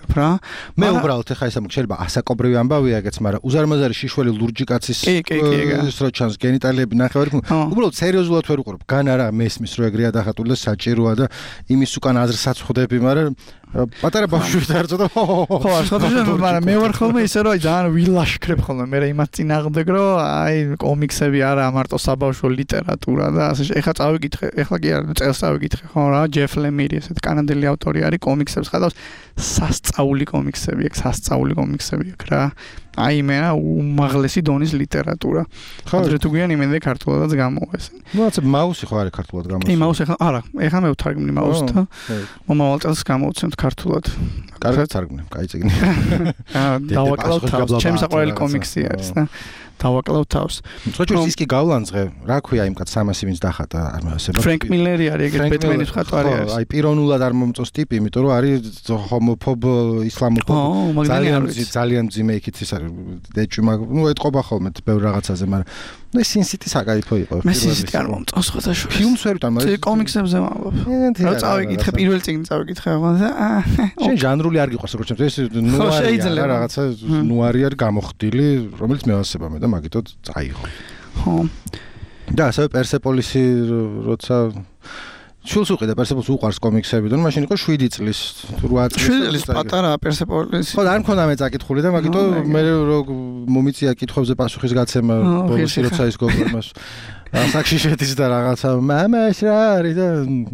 ვფიქრობ რა. მე უბრალოდ ხა ისა შეიძლება ასაკობრივი ამბავია ეგეც, მაგრამ უზარმაზარი შიშველი ლურჯი კაცის ის რო ჩანს გენიტალიები ნახევარი. უბრალოდ სერიოზულად ვერ უყურებ. გან არა მესმის რო ეგრეა დახატული და საჭიროა და იმის უკან აზრსაც ხვდები, მაგრამ პატარა ბავშვით არ წოდა. ხო, მაგრამ მე ვარ ხოლმე ისე რომ ძალიან ვილაშქრებ ხოლმე მე იმას წინააღმდეგ რომ აი კომიქსები არა მარტო საბავშვო ლიტერატურა და ასე ეხლა წავიკითხე, ეხლა კი არა წელს წავიკითხე ხო რა, ჯეფ ლემირი ესეთ კანადელი ავტორი არის, კომიქსებს ხადავს, სასწაული კომიქსები აქვს რა. აი მე რა უმაღლესი დონის ლიტერატურა. ხადრე თუ გვიანი მე ქართულადაც გამოვა ესე. ნუ ასე მაუსი ხო არის ქართულად გამოსული. კი მაუსი არა, ეხლა მე ვთარგმნი მაუსს და მომავალ წელს გამოვცემთ ქართულად. კარგად თარგმნებ, კაი წიგნი. დავაკლავ თავს, ჩემს საყვარელი კომიქსი არის და დავაკლავ თავს. სწორედ ის კი გავლანძღე, რა ქვია იმ კაც 300 ვინც დახატა, ასე ფრენკ მილერი არის ეგეთ ბეტმენის მხატვარი არის. აი პიროვნულად არ მომწონს ტიპი, იმიტომ რომ არის ჰომოფობ, ისლამოფობ, ძალიან ძიმე იქით ის არის დეჭვი, ნუ ეთყობა ხოლმე ბევრ რაღაცაზე, მაგრამ ნუ სინსიტი საკაიფო იყო. მე სინსიტი არ მომწონს ხოთაშო. ფილმს ვერ ვიტან, მაგრამ კომიქსებზე ვამბობ. რა წავიკითხე, პირველ წიგნს წავიკითხე, შენ ჟანრული არ გიყვარს როგორც ჩემს, ეს ნუარია რაღაცა, ნუარი არის გამოხდილი, რომელიც მევასება მე და მაგითო წაიღო. ხო. და ასევე პერსეპოლისი როცა შულს უყიდა პერსეპოლს უყარს კომიქსები და მაშინ იყო 7 წლის 8 წლის პატარა პერსეპოლისი. ხო და არ მქონდა მე წაკითხული და მაგითო მე რო მომიწია კითხვებზე პასუხის გაცემა ბოლოსი როცა ის გოგონას ასაკში შედის და რაღაცა მამას რა არის და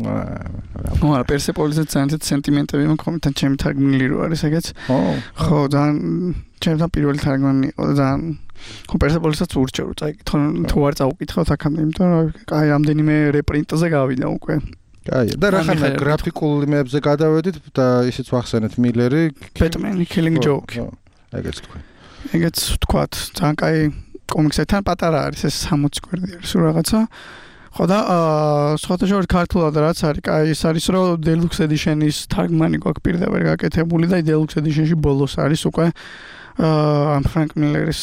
ხო არა პერსეპოლიზე ძალიან სენტიმენტები მქონდა თან ჩემი თარგმნილი რო არის ეგეც. ხო ძალიან ჩემთან პირველი თარგმანი იყო და ძალიან ხო პერსეპოლისაც ურჩევ რომ წაიკითხო თუ არ წაუკითხავთ აქამდე იმიტომ რომ აი რამდენიმე რეპრინტზე გავიდა უკვე. კაი და რახან გრაფიკულ იმებზე გადავედით და ისიც ვახსენეთ მილერი ბეტმენი Killing Joke. ეგეც თქვი. ეგეც ვთქვათ ძალიან კაი კომიქსებთან პატარა არის ეს 60 გვერდი არის რაღაცა. ხო და სხვათა შორის ქართულად რაც არის, კაი ის არის რომ Deluxe Edition-ის თარგმანი გვაქვს პირდაპირ გაკეთებული და Deluxe Edition-ში ბოლოს არის უკვე ამ ფრენკ მილერის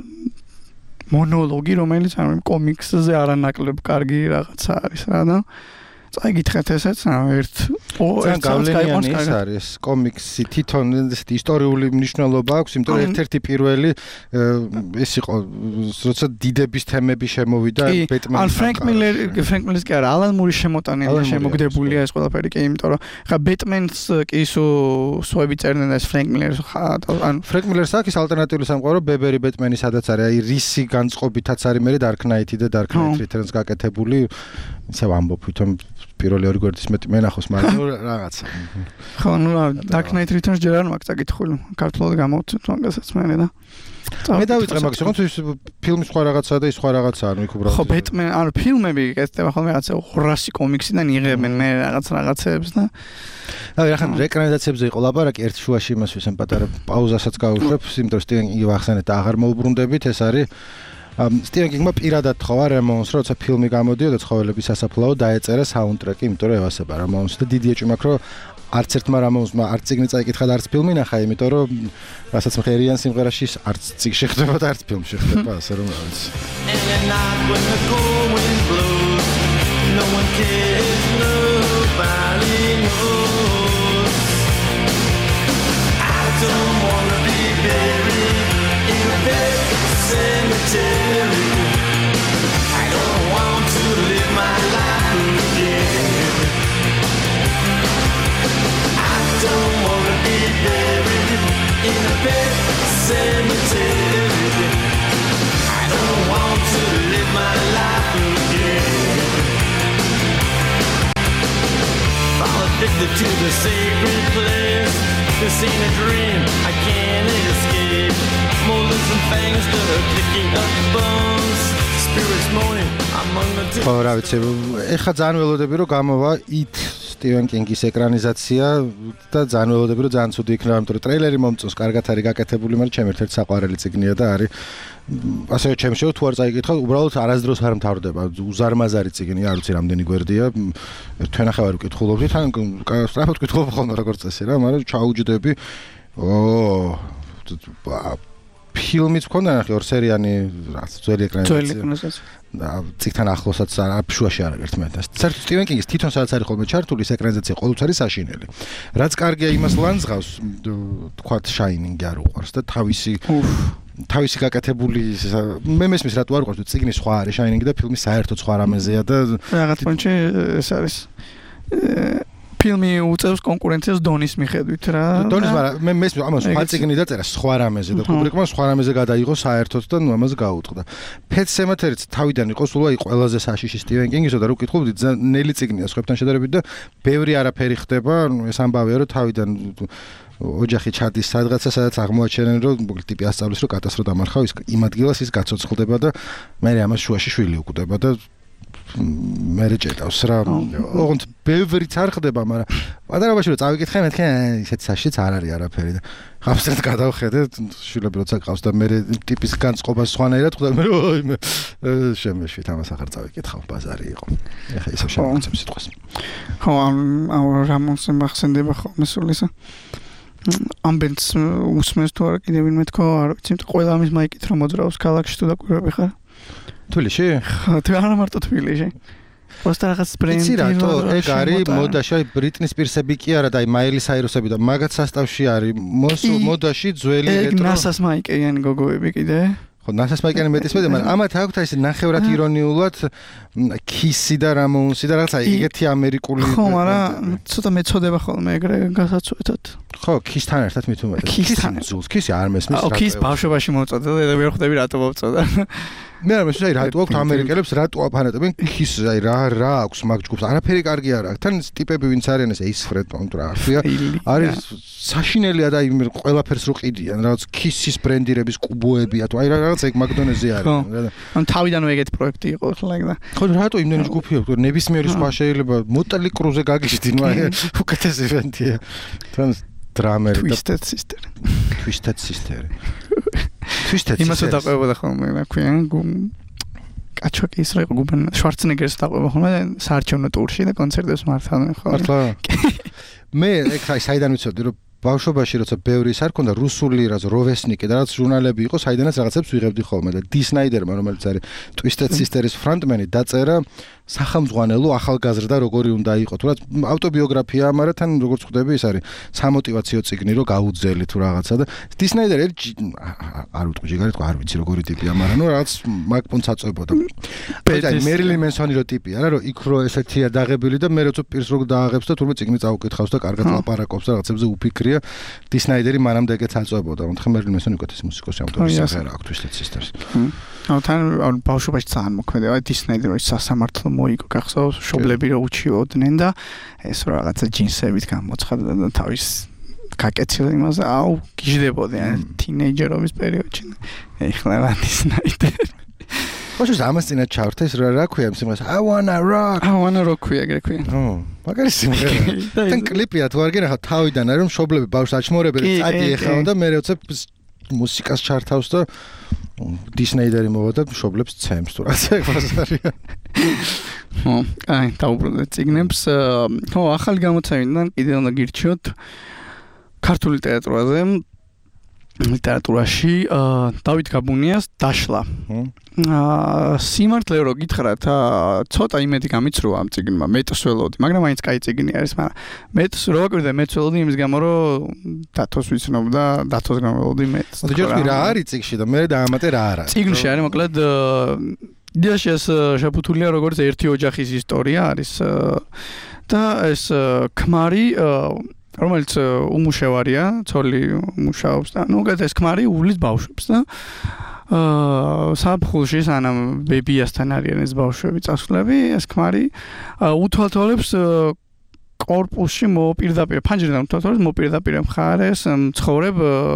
მონოლოგი, რომელიც ამ კომიქსზე არანაკლებ კარგი რაღაცა არის რა და წაიგითხეთ ესეც ერთ ძალიან გავლენიანი ის არის კომიქსი თვითონ ესეთი ისტორიული მნიშვნელობა აქვს, იმიტომ რომ ერთ-ერთი პირველი ეს იყო როცა დიდების თემები შემოვიდა ბეტმენის. ან ფრენკ მილერის კი არა, ალან მურის შემოტანილია შემოგდებულია ეს ყველაფერი კი, იმიტომ რომ ხა ბეტმენს კი სუები წერდნენ ეს ფრენკ მილერს ან ფრენკ მილერს აქვს ალტერნატიული სამყარო ბებერი ბეტმენი სადაც არის, აი რისი განწყობითაც არის მე Dark Knight და Dark Knight Returns გაკეთებული, ისე ვამბობ თვითონ პირველი ორი გვერდის მეტი მენახოს, მაგრამ რაღაცა. ხო, ნუ Dark Knight Returns ჯერ არ მაქვს წაკითხული. ქართულად გამოვცემთ მაგასაც მე და. მე დავიწყე მაგას, თუმცა ფილმი სხვა რაღაცაა და ის სხვა რაღაცაა, ნუ იქ უბრალოდ. ხო, ბეტმენ, ანუ ფილმები გეცდება ხოლმე რაღაცა 200 კომიქსიდან იღებენ მე რაღაცებს და. აი, რახან რეკრანიზაციებზე იყო ლაპარაკი, ერთ შუაში იმას ვისენ პატარა პაუზასაც გავუშვებ, იმიტომ რომ სტივენ კინგი ვახსენეთ და აღარ მოუბრუნდებით, ეს არის სტივენ კინგმა პირადად თხოვა რემონს, როცა ფილმი გამოდიოდა და ცხოველების სასაფლაო დაეწერა საუნდტრეკი, იმიტომ რომ ევასება რემონს და დიდი ეჭვი მაქვს, რომ არც ერთმა რემონსმა არც წიგნი წაიკითხა და არც ფილმი ნახა, იმიტომ რომ რასაც მღერიან სიმღერაში არც წიგნში ხდება და არც ფილმში ხდება, ასე რომ რაღაც. I don't want to live my life again. I don't want to be buried in a pet cemetery. I don't want to live my life again. Fall addicted to the sacred place. This ain't a dream, I can't escape. Molars and fangs that are picking up bones. Spirits moaning among the dead. ხო, რა ვიცი, ეხლა ძალიან ველოდები რომ გამოვა It სტივენ კინგის ეკრანიზაცია და ძალიან ველოდები რომ ძალიან ცუდი იქნება, იმიტომ რომ ტრეილერი მომწონს, კარგად არის გაკეთებული, მაგრამ ჩემ ერთ-ერთი საყვარელი წიგნია და არის ასე ჩემ შეო თუ არ წაიკითხავ, უბრალოდ არასდროს არ მთავრდება. უზარმაზარი წიგნია, არ ვიცი რამდენი გვერდია. თვენახევარი ვკითხულობდი, თან სწრაფად ვკითხულობ ხოლმე როგორც წესი რა, მაგრამ ჩაუჯდები. ფილმიც მქონდა ნახე ორ სერიანი ძველი ეკრანიზაცია. და ციგთან ახლოსაც შუაში არ ერთმანეთს. საერთოდ სტივენ კინგის თვითონ სადაც არის ხოლმე ჩართული ეს ეკრანიზაცია ყოველთვის არის საშინელი. რაც კარგია იმას ლანძღავს, თქვათ Shining-ი არ უყვარს და თავისი გაკეთებული მე მესმის რატო არ უყვარს, ციგნის სხვა არის Shining-ი და ფილმი საერთოდ სხვა რამეზეა და რაღაც პონჩი ეს არის ფილმი უწევს კონკურენციას დონის მიხედვით რა. დონის, მაგრამ მე მესმის ამას სხვა ციგნი დაწერა სხვა რამეზე და კუბრიკმა სხვა რამეზე გადაიღო საერთოდ და ნუ ამას გაუწყდა. Pet Sematary-ც თავიდან იყო სულ ყველაზე საშიში სტივენ კინგისა და რო ვკითხულობდი ნელი ციგნია სხვებთან შედარებით და ბევრი არაფერი ხდება, ეს ამბავია რომ თავიდან ოჯახი ჩადის სადღაცა სადაც აღმოაჩენენ რომ ტიპი ასწავლის რომ კატას რო დამარხავ ის იმ ადგილას ის გაცოცხლდება და მე ამას შუაში შვილი უკვდება და მე რეჭედავს რა. ოღონდ ბევრიც არ ხდება, მაგრამ პატარობაში რომ წავიკითხე მეთქე ისეთ საშიც არ არის არაფერი და ხავსად გადავხედე შვილები როცა ყავს და მე ტიპის განწყობას სხვანაირად ხვდა მე შემეშვით ამას ახარ წავიკითხავ ბაზარი იყო. ეხა ისე შემოწევ სიტყვას. ხო ამ რამონს მახსენდება ხოლმე სულ ისე ამბენს უსმენს თუ არა კიდევ ვინმე თქო არ ვიცი ყველა ამის მაიკით რომ მოძრაობს ქალაქში თუ დაკვირვები ხარ თბილისში? თუ არა მარტო თბილისში. просто რაღაც ბრენდი. იცი რატო ეგ არის მოდაში, აი ბრიტნი სპირსები კი არა და აი მაილი საიროსები და მაგაც სასტავში არის. მოდაში ძველი რეტრო. ეგ ნასას მაიკიანი გოგოები კიდე. ხო, ნასას მაიკიანი მეტის მეტი, მაგრამ ამათ აქვთ აი ეს ნახევრად ირონიულად კისი და რამონსი და რაღაც აი ეგეთი ამერიკული. ხო, მაგრამ ცოტა მეწოდება ხოლმე ეგრე გასაცვეთად. ხო, კისთან ერთად მით უმეტეს. კისთან ზულს, კისი არ მესმის რატო. კის ბავშვობაში მოწოდა და ვერ ხვდები რატო მოწოდა. მე არ მესმის აი რატო აქვს ამერიკელებს რატო აფანატებენ კის აი რა აქვს მაგ ჯგუფს არაფერი კარგი არ აქვს თან ტიპები ვინც არიან ეს ეისფრედ პონტრა ახია არის საშინელია და აი ყველაფერს რო ყიდიან რაღაც კისის ბრენდირების კუბოებია თუ აი რაღაც ეგ მაკდონეზე არის ან თავიდანვე ეგეთი პროექტი იყო ხოლმე და ხო რატო იმდენი ჯგუფი აქვს ნებისმიერი სხვა შეიძლება მოტალი კრუზე გაგიჟდინო აი უკეთეს ივენტია თან დრამერი Twisted Sister იმას დაყვებოდა ხოლმე რა ქვია კაჩოკის რა გუბერნატორ შვარცენეგერს დაყვება ხოლმე საარჩევნო ტურში და კონცერტებს მართავდნენ ხოლმე მე ეგ საიდან ვიცოდი რომ ბავშვობაში როცა ბევრი ის არ ქონდა რუსული რაც როვესნიკი და რაც ჟურნალები იყო საიდანაც რაღაცებს ვიღებდი ხოლმე და დი სნაიდერმა რომელიც არის Twisted Sister-ის ფრონტმენი დაწერა სახელმძღვანელო ახალგაზრდა როგორი უნდა იყოს თუ რაც ავტობიოგრაფია მაგრამ თან როგორც ხვდები ის არის სამოტივაციო წიგნი რომ გაუძელი თუ რაღაცა და დი სნაიდერი არ უტყვი ჯიგარი თქვა არ ვიცი როგორი ტიპია მაგრამ ნუ რაღაც მაგპონც აწვებოდა აი მერილინ მენსონი რო ტიპი არა რომ იქ რო ესეთია დაღებილი და მე როცა პირს რო დააღებს და თურმე წიგნი წაუკითხავს და კარგად ლაპარაკობს და რაღაცებზე უფიქრია დი სნაიდერი მანამდე ეგეც აწვებოდა თქო მერილინ მენსონი უკეთესი მუსიკოსი ამიტომ სახერა აქვს Twisted Sisters თან ბავშვობაში ძალიან მოქმედება დი სნაიდერის სასამართლო მოიგო გახსოვს შობლები რო უჩიოდნენ და ეს რა რაღაცა ჯინსებით გამოცხადდა და თავის გაკეთილ იმაზე აუ გიждდებოდნენ თინეიჯერობის პერიოდში ეხლა რა დი სნაიდერი ხოშოს ამას წინა ჩავრთეს რა ქვია სიმღერას I wanna rock ქვია ეგრე ქვია მაგარი სიმღერა თან კლიპია თუ არ გინახავ თავიდან არის რომ შობლები ბავშვს აჩმორებელი წადი ეხავ და მე როცა მუსიკას ჩართავს და დისნეიდერი მოვა და შობლებს ცემს თუ რაღაცა ეგ არიან. ხო, აი, დაუბრუნდეთ ციგნებს. ხო, ახალი გამოცემიდან კიდე უნდა გირჩიოთ ქართული ლიტერატურაში დავით გაბუნიას დაშლა. სიმართლე რო გითხრათ, ცოტა იმედი გამიცრუა ამ ციგნმა, მეტს ველოდი, მაგრამ მაინც კაი ციგნი არის, მაგრამ მეტს რო ვაკვირდე, მეტს ველოდი იმის გამო, რომ დათოს ვიცნობ და დათოს გამო ველოდი მეტს. ჯერჯერობით რა არის ციგში და მე დაამატე რა არა. ციგნში არის მოკლედ იდეაში ეს შეფუთულია როგორც ერთი ოჯახის ისტორია არის და ეს ქმარი რომელიც უმუშევარია, ცოლი მუშაობს და ნუ ეს ქმარი უვლის ბავშვებს და საფხულში სანამ ბებიასთან არიან ეს ბავშვები წასვლები, ეს ქმარი უთვალთვალებს კორპუსში მოპირდაპირე ფანჯრიდან უთვალთვალებს მოპირდაპირე მხარეს მცხოვრებ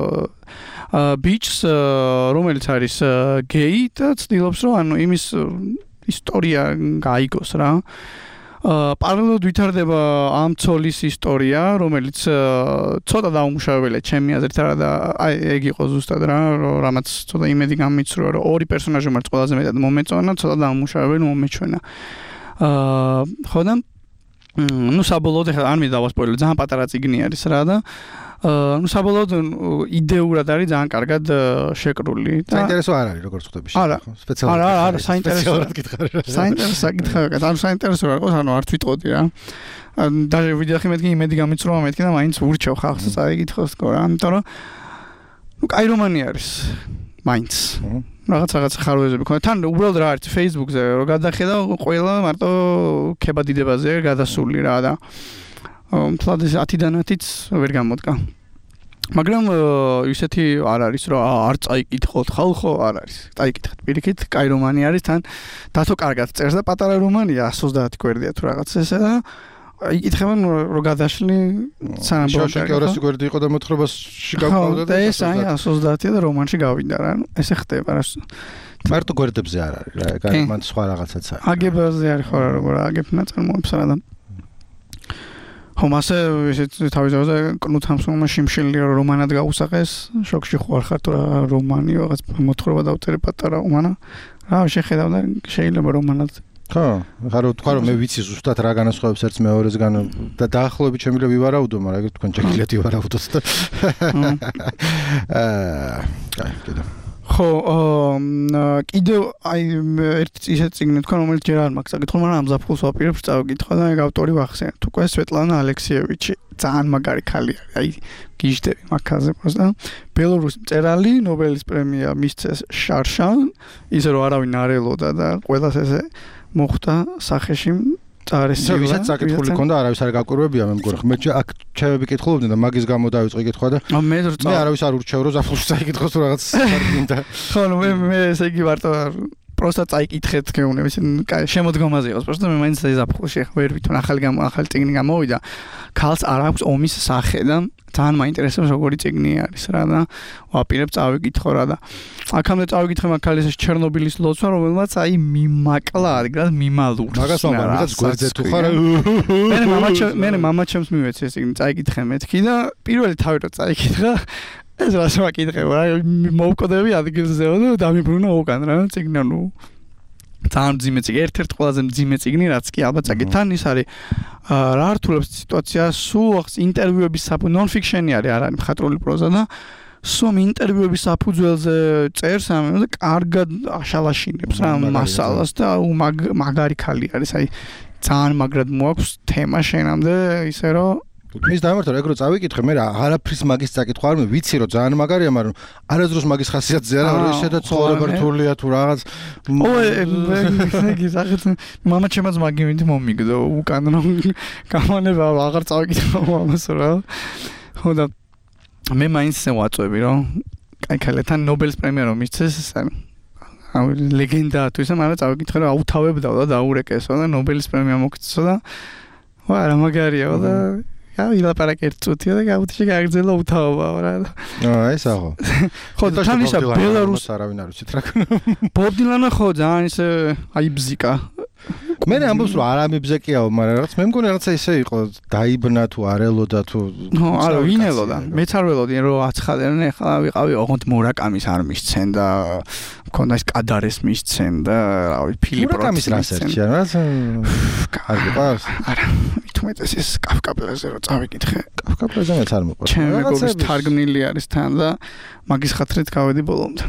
ბიჭს, რომელიც არის გეი და ცდილობს რომ ანუ იმის ისტორია გაიგოს რა. პარალელურად ვითარდება ამ ცოლის ისტორია, რომელიც ცოტა დაუმუშავებელია ჩემი აზრით არა და აი ეგ იყო ზუსტად რა, რამაც ცოტა იმედი გამიცრუა, რომ ორი პერსონაჟი მართ ყველაზე მეტად მომეწონა, ცოტა დაუმუშავებელი მომეჩვენა. ხო და ნუ საბოლოოდ ახლა არ მინდა დავასპოილრო, ძალიან პატარა წიგნი არის რა და ნუ საბოლოოდ იდეურად არის ძალიან კარგად შეკრული და საინტერესო არ არის როგორც ხვდები არა საინტერესო საინტერესო საკითხია ანუ საინტერესო რა ყავს ანუ არ თვითყოდი რა და ვიდეო ხიმეთქი იმედი გამიწროა მეთქი და მაინც ურჩევ ხალხს წაიგითხოს თქო რა ამიტომ რომ ნუ კაი რომანი არის მაინც რაღაც ხარვეზები ქონდა თან უბრალოდ რა არის Facebook-ზე რომ გადახედა ყველა მარტო ქებადიდებაზე გადასული რა და თლად ეს 10-დანათიც ვერ გამოდგა მაგრამ ისეთი არ არის რომ არ წაიკითხოთ ხალხო არ არის წაიკითხეთ პირიქით კაი რომანი არის თან დათო კარგად წერს და პატარა რომანია 130 გვერდია თუ რაღაც ესე და იკითხებენ რომ გადაშლი სანამ შოშიკი 200 გვერდი იყო და მოთხრობაში გავყავდა და ეს აი 130 და რომანში გავიდა რა ესე ხდება რა მარტო გვერდებზე არ არის რა მან სხვა რაღაცაც არის აგებაზე არის ხო რა როგორ აგებნა წარმოებს რა და ხომასე ისეთ თავისთავად კნუთ ამსონმა შიმშილი რომანად გაუსახეს შოქში ხوار ხარ თუ რა რომანი რაღაც მოთხრობა დავწერე პატარა რომანა რა შეხედავ და შეიძლება რომანად ხო ხარო თქვა რომ მე ვიცი ზუსტად რა განასხვავებს ერთს მეორესგან და დაახლოებით შემიძლია ვივარაუდო მაგრამ ეგრეთ თქვენ ჯაკილეთი ვარაუდოთ და კაი კიდე ხო კიდევ აი ერთ ისეთ წიგნი თქვა რომელიც ჯერ არ მაქვს საკითხი მაგრამ ამ ზაფხულს ვაპირებ წავიკითხა და ეგ ავტორი ვახსენე უკვე სვეტლანა ალექსიევიჩი ძალიან მაგარი ქალი არის აი გიჟდები მაგაზე პროსტა ბელორუსი მწერალი ნობელის პრემია მისცეს შარშან ისე რომ არავინ არ ელოდა და ყველას ესე მოხდა სახეში წარესილა ვისაც საკითხული ქონდა არავის არ გაკვირვებია მე მგონი მე აქ ჩევები კითხულობდნენ და მაგის გამო დავიწყე კითხვა და მე არავის არ ურჩევ რომ ზაფხულში წაიკითხოს თუ რაღაც სარგინდა ხო ნუ მე ესე იგი მარტო პროსტა წაიკითხეთ გეუნებს შემოდგომაზე იყოს პროსტა მე მაინც ზაფხულში ვერ ვითომ ახალი წიგნი გამოვიდა ქალს არ აქვს ომის სახე და ძალიან მაინტერესებს როგორი წიგნი არის რა და ვაპირებ წავიკითხო რა და აქამდე წავიკითხე მაგალითად ეს ჩერნობილის ლოცვა რომელმაც აი მიმაკლა ადგილად მიმალურს მაგას ვამბობ მაგას გვერდზე თუ ხარ მე მამაჩემს მივეცე ეს წიგნი წაიკითხე მეთქი და პირველი თავი რო წაიკითხა ეს რა შევაკითხებ რა მოვკვდები ადგილზეო და დამიბრუნა უკან რა წიგნი ნუ ძალიან ძიმე წიგნი ერთ-ერთი ყველაზე ძიმე წიგნი რაც კი ალბათ საკითხთან ის არის რა ართულებს სიტუაციას სულ ინტერვიუების ნონ-ფიქშენი არის მხატვრული პროზა და სულ ინტერვიუების საფუძველზე წერს ამას და კარგად აშალაშინებს რა მასალას და მაგარი ქალი არის აი ძალიან მაგრად მოაქვს თემა შენამდე ისე რომ მის დამართა ეგ რო წავიკითხე მე არაფრის მაგის წაკითხვა არ ვიცი რომ ძალიან მაგარია მაგრამ არასდროს მაგის ხასიათზე არა რომ ისე და ცხოვრება რთულია თუ რაღაც ой ზაღეთ მამაჩემაც მაგი მინდი მომიგდო უკან რომ გამანება აღარ წავიკითხო ამას რა ხო და მე მაინც ვაწვევი რომ კაი ქალებთან ნობელის პრემია რომ მისცეს აი ლეგენდა თუ ისე მაგრამ წავიკითხე რომ აუთავებდა და დაურეკესო და ნობელის პრემია მოგცესო და ვა რა მაგარია და ილაპარაკე წუთია და გაუთიშე გაგრძელა უთავობა რა. ეს ახო. ხო თან ისა ბელარუს არავინ არ ვიცით რა. ბობ დილანა ხო ძალიან ისე აი ბზიკა. მე ამბობს რომ არ ამიბზეკიაო, მაგრამ რაღაც მე მგონი რაღაცა ისე იყო, დაიბნა თუ არ ელოდა თუ ნო, არა, ვინ ელოდა? მეც არ ველოდი რომ აცხადენ, ეხლა ვიყავი ოღონდ მურაკამის არ მისცენ და მქონდა ის კადარეს მისცენ და რავი, ფილიპროტის რასერჩია, რა? კარგი ყავს? არა, მithumetes ის კაფკაპლაზე რომ წავიკითხე. კაფკაპლაზე მეც არ მოყვარს. ჩემი მეგობრის თარგმნილი არის თან და მაგის ხათრით გავედი ბოლომდე.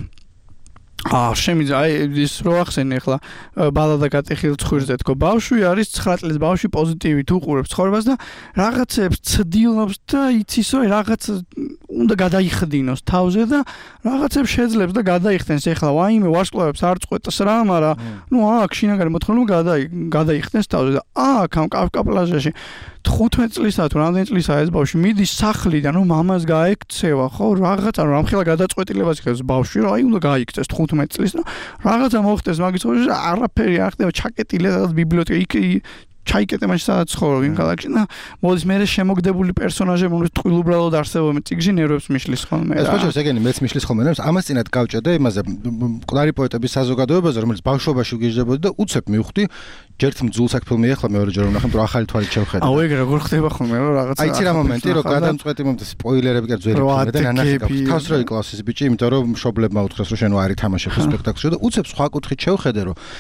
შემიძლია აი ის რო ახსენე ახლა ბალადა გატეხილ ცხვირზე თქო ბავშვი არის 9 წლის ბავშვი პოზიტივით უყურებს ცხოვრებას და რაღაცებს ცდილობს და იცის რომ რაღაც უნდა გადაიხდინოს თავზე და რაღაცებს შეძლებს და გადაიხდენს ახლა ვაიმე ვარსკვლავებს არ წყვეტს რა მაგრამ ნუ აქ შინაგანი მოთხოვნა გადაიხდენს თავზე და აქ ამ კაფკაპლაჟაში 15 წლისა თუ რამდენი წლისაა ეს ბავშვი მიდის სახლიდან რომ მამას გაექცევა ხო რაღაცა რომ ამხელა გადაწყვეტილებას იღებს ბავშვი რომ აი უნდა გაიქცეს 15 წლის და რაღაცა მოხდეს მაგის ცხოვრებაში არაფერი არ ხდება ჩაკეტილი რაღაც ბიბლიოთეკა იქ ჩაიკეტე მაშინ სადაც ცხოვრობ იმ ქალაქში და მოდის მე შემოგდებული პერსონაჟები რომელიც ტყუილუბრალოდ არსებობენ წიგში ნერვებს მიშლის ხოლმე ეს ხო ეგენი მეც მიშლის ხოლმე ნერვებს ამას წინათ გავჭედე იმაზე მკვდარი პოეტების საზოგადოებაზე რომელიც ბავშვობაში გიჟდებოდი და უცებ მივხვდი ჯერთ მძულს აქ ფილმი ახლა მეორე ჯერ ვნახე რომ ახალი თვალით შევხედე აუ ეგ როგორ ხდება ხოლმე რომ რაღაც აი ცირა მომენტი რომ გადამწყვეტი მომენტი სპოილერები კი ძველი ფილმი და ნანახი გაქვს თავს რო იკლავს ეს ბიჭი იმიტომ რომ მშობლებმა უთხრეს რომ შენ ვარ ითამაშებ სპექტაკლში და უცებ სხვა კუთხით შევხედე რომ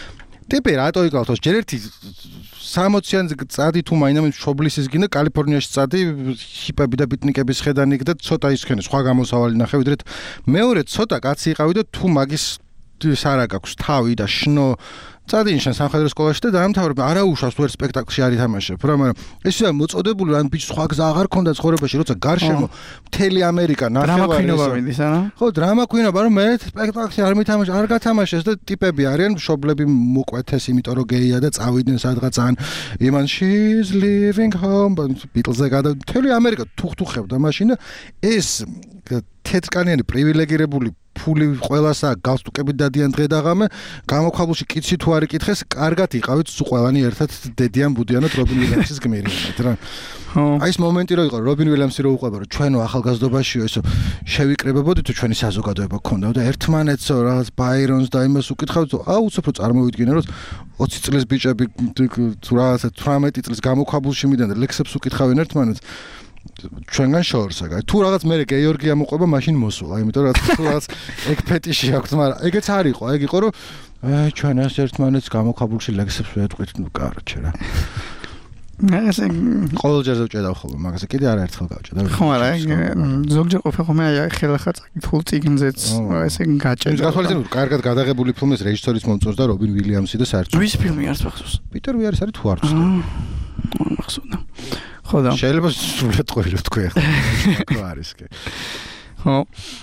ტიპი რატო იკავთოს ჯერ ერთი 60-იანზე წადი თუ მაინამის მშობლისის გინდა კალიფორნიაში წადი ჰიპები და ბიტნიკების ხედან იქ და ცოტა ისქენე სხვა გამოსავალი ნახე ვიდრე მეორე ცოტა კაცი იყავი და თუ მაგის სარა გაქვს თავი და შნო წადინიშან სამხედრო სკოლაში და დაამთავრე არა უშავს თუ ერთ სპექტაკლში არ ითამაშებ რა მაგრამ ეს ისე მოწოდებული ან ბიჭს სხვა გზა აღარ ქონდა ცხოვრებაში როცა გარშემო მთელი ამერიკა ნახევარი ხო დრამა ქუინობა რომ მე სპექტაკლში არ მითამაშე არ გათამაშეს და ტიპები არიან მშობლები მოკვეთეს იმიტომ რომ გეია და წავიდნენ სადღაც ან იმან she's living home ბიტლზე გადა მთელი ამერიკა თუხთუხებდა მაშინ ეს თეთრკანიანი პრივილეგირებული ფული ყველასა გალსტუკებით დადიან დღე და ღამე გამოქვაბულში კიცი თუ არ იკითხეს კარგად იყავით სულ ყველანი ერთად დედიან ბუდიანოთ რობინ უილიამსის გმირიანად რა აი ეს მომენტი რო იყო რობინ უილიამსი რო უყვება რომ ჩვენო ახალგაზრდობაშიო ესო შევიკრებებოდით თუ ჩვენი საზოგადოება გქონდა და ერთმანეთსო რაღაც ბაირონს და იმას უკითხავთ აუცილებლად წარმოვიდგინე რომ 20 წლის ბიჭები თუ რაღაცა 18 წლის გამოქვაბულში მიდიან და ლექსებს უკითხავენ ერთმანეთს ჩვენგან შორსა თუ რაღაც მე გეორგია მოყვება მაშინ მოსულა იმიტომ რომ თუ რაღაც ეგ ფეტიში აქვს მაგრამ ეგეც არ იყო ეგ იყო რომ ჩვენ ეს ერთმანეთს გამოქვაბულში ლექსებს ვეთყვით ნუ კაროჩე რა ესე ყოველ ჯერზე ვჭედავ ხოლმე მაგაზე კიდე არაერთხელ გავჭედა ხო არა ზოგჯერ ყოფილი ხოლმე აი ხელახლა წაკითხულ წიგნზეც ესე გაჭედა გასვალისწინებთ კარგად გადაღებული ფილმის რეჟისორის მომწონს და რობინ უილიამსი და საერთოდ ვის ფილმი არის მახსოვს პიტერ ვიერის არის თუ არ მახსოვდა ხო და შეიძლება სულად ყოველი თქვი ახლა არის კი ხო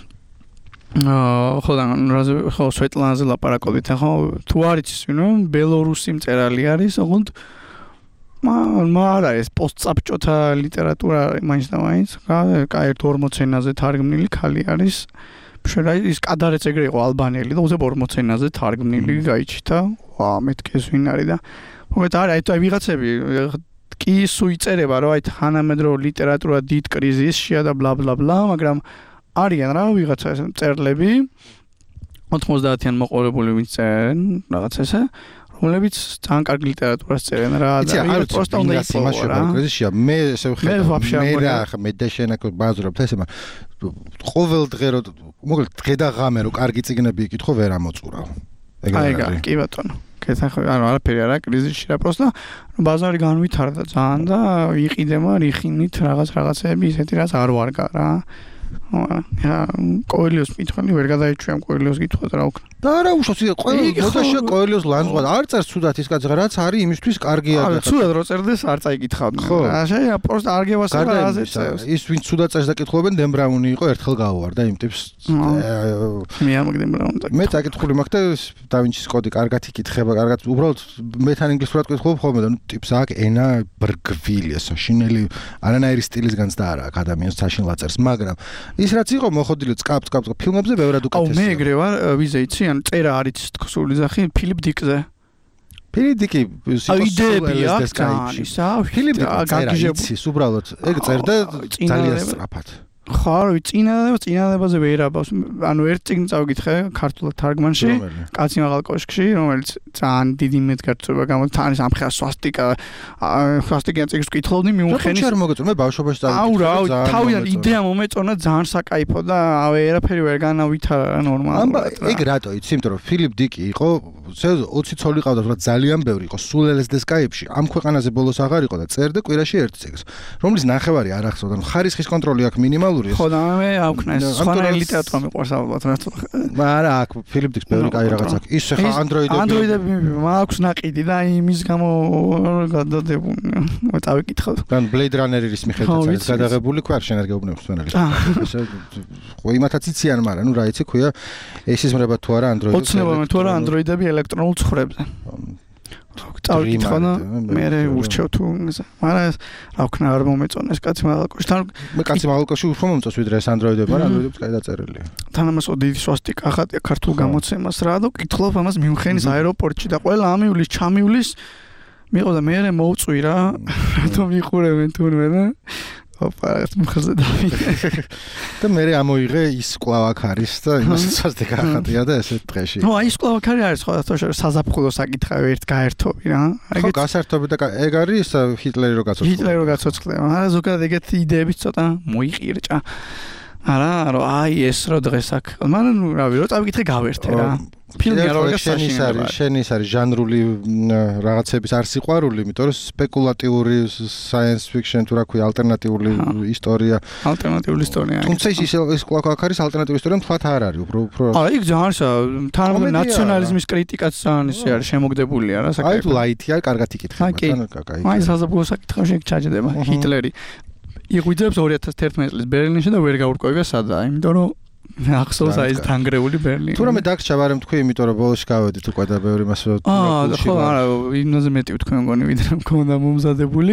ხო და ხო სვეტლანაზე ლაპარაკობთ ხო თუ არ იცის ვინო ბელორუსი მწერალი არის ოღონდ მაგრამ ეს პოსტსაბჭოთა ლიტერატურა მაინც და მაინც კაი 40 ენაზე თარგმნილი ხალი არის შეიძლება ის კადარეც ეგრე იყო ალბანელი და უზებ 40 ენაზე თარგმნილი გაიჩიტა ვა მეთქე ეს ვინ არის და მოგეთ არის აი ვიღაცები კი სუიწერება რომ აი თანამედროვე ლიტერატურა დიდ კრიზისშია და ბლა ბლა ბლა მაგრამ არიან რა ვიღაცა ეს მწერლები 90-იან მოყოლებული ვინც წერენ რაღაც ესე რომლებიც ძალიან კარგი ლიტერატურას წერენ რა და პროსტა უნდა იყოს რა კრიზისშია მე ესე ვხედავ მე რა მე და შენაკ ბაზრობთ ესე ყოველ დღე რო მოკლედ დღე და ღამე რო კარგი წიგნები იკითხო ვერ ამოწურავ ეგ კი ბატონო კეთახი ანუ არაფერი არა კრიზისში რა პროსტა ბაზარი განვითარდა ძალიან და იყიდება რიხინით რაღაცები ისეთი რაც არ ვარგა რა კოელიოს მითხელი ვერ გადაიჩვია კოელიოს კითხვა რა უკნა და არა უშავს ყველა მოდაშია კოელიოს ლანძღვა არ წერს ცუდად ის კაცი რაც არის იმისთვის კარგია და ცუდად რო წერდეს არ წაიკითხავდნენ რა შეიძლება პროსტა არ გევასება რაზე წერს ის ვინც ცუდად წერს და კითხულობენ დემ ბრაუნი იყო ერთხელ გაუვარდა იმ ტიპს მე ამ დემ ბრაუნი მე წაკითხული მაქვს და დავინჩის კოდი კარგად იკითხება კარგად უბრალოდ მე თან ინგლისურად კითხულობ ხოლმე და ნუ ტიპს აქ ენა ბრგვილი ესა შინელი არანაირი სტილისგანც და არა აქ ადამიანს საშინლად წერს მაგრამ ის რაც იყო მოხოდილი წკაპ ფილმებზე ბევრად უკეთესია. მე ეგრე ვარ, ვიზე იცი, ან წერა არის სული ზახი ფილიპ დიკზე. ფილიპ დიკი სიკოსულეს ფილიპ დიკი იცის უბრალოდ ეგ წერდა ძალიან სწრაფად. ხარ წინადებაზე ვერაბავს ანუ ერთ წიგნ წავიკითხე ქართულად თარგმანში კაცი მაღალ კოშკში რომელიც ძალიან დიდი მედგარწვება გამოთან ის ამხელა სვასტიკიან წიგნს ვკითხულობდი მიუხედავად არ მოგეწონა მე ბავშვობაში წავიკითხე თავიდან იდეა მომეწონა ძალიან საკაიფო და ვერაფერი ვერ განავითარა ნორმალურად ეგ რატო იცი იმიტომ რომ ფილიპ დიკი იყო 20 ცოლი ყავდა რა ძალიან ბევრი იყო სულ LSD Skype-ში ამ ქვეყანაზე ბოლოს აღარ იყო და წერდა კვირაში ერთ წიგნს რომლის ნახევარი არ ახსოვდა ხარისხის კონტროლი აქვს მინიმალური ხო და მე აქვნა ეს სხვა ლიტერატურა მიყვარს ალბათ რა თქმა არა აქ ფილიპ დიკს ბევრი კაი რაღაც აქვს ის ხა ანდროიდები მაქვს ნაყიდი და იმის გამო გადადებული წავიკითხავ გან ბლეიდ რანერის მიხედვით არის გადაღებული ქვარ შენ არ გეუბნებს სვენელი ესე ხო იმათაც იციან მაგრამ ნუ რა იცი ქვია ეს ისმრება თუ არა ანდროიდები ოცნება თუ არა ანდროიდები ელექტრონულ ცხრებზე წავიკითხა და მე ურჩევ თუ მაგრამ რა ვქნა არ მომეწონა ეს კაცი მაღალკოშთან მე კაცი მაღალკოში უფრო მომწონს ვიდრე ეს ანდროიდები მაგრამ ანდროიდებს კაი დაწერილია თანამასო დიდი სვასტიკა ხატია ქართულ გამოცემას რა და ვკითხულობ ამას მიუნხენის აეროპორტში და ყველა ამივლის ჩამივლის მიყო და მე მოვწვი რა რატომ მიყურებენ თურმე და ოპა ეს მხაზე დავიდე და მე ამოიღე ის კლავ აქ არის და იმას სვასტიკა ხატია და ესეთ დღეში ნუ აი ის კლავ აქ არის სხვა საზაფხულო საკითხავი ერთ გაერთობი რა ხო გასართობი და ეგ არის ჰიტლერი რო გაცოცხლება მაგრამ ზოგადად ეგეთი იდეები ცოტა მოიყირჭა არა რომ აი ეს რო დღეს აქ მაგრამ ნუ რავი რო წავიკითხე გავერთე რა ფილმი არ არის საშინელი. შენი ის არის ჟანრული რაღაცების არ სიყვარული, იმიტომ რომ სპეკულატიური science fiction თუ რა ქვია, ალტერნატიული ისტორია. ალტერნატიული ისტორია. თუმცა ის აქ არის ალტერნატიული ისტორია, მთლად არ არის, უფრო. იქ ძალიან თანამედროვე ნაციონალიზმის კრიტიკაც ძალიან ისე არის შემოგდებულია რა საკითხი. აი თუ ლაითია, კარგად იკითხება, თან კაკაი. აი საზაფხულო საკითხებში იქ ჩაჯდება ჰიტლერი. იღვიძებს 2011 წლის ბერლინში და ვერ გაურკვევია სადაა, იმიტომ რომ ახსოვს აი ეს თანგრეული ბერლინი. თუ რამე დაგჭა ვარემ თქვი, იმიტომ რომ ბოლოს გავედით უკვე და ბევრი მასო ხო, არა, იმაზე მეტი ვთქვი მგონი, ვიდრე მქონდა მომზადებული.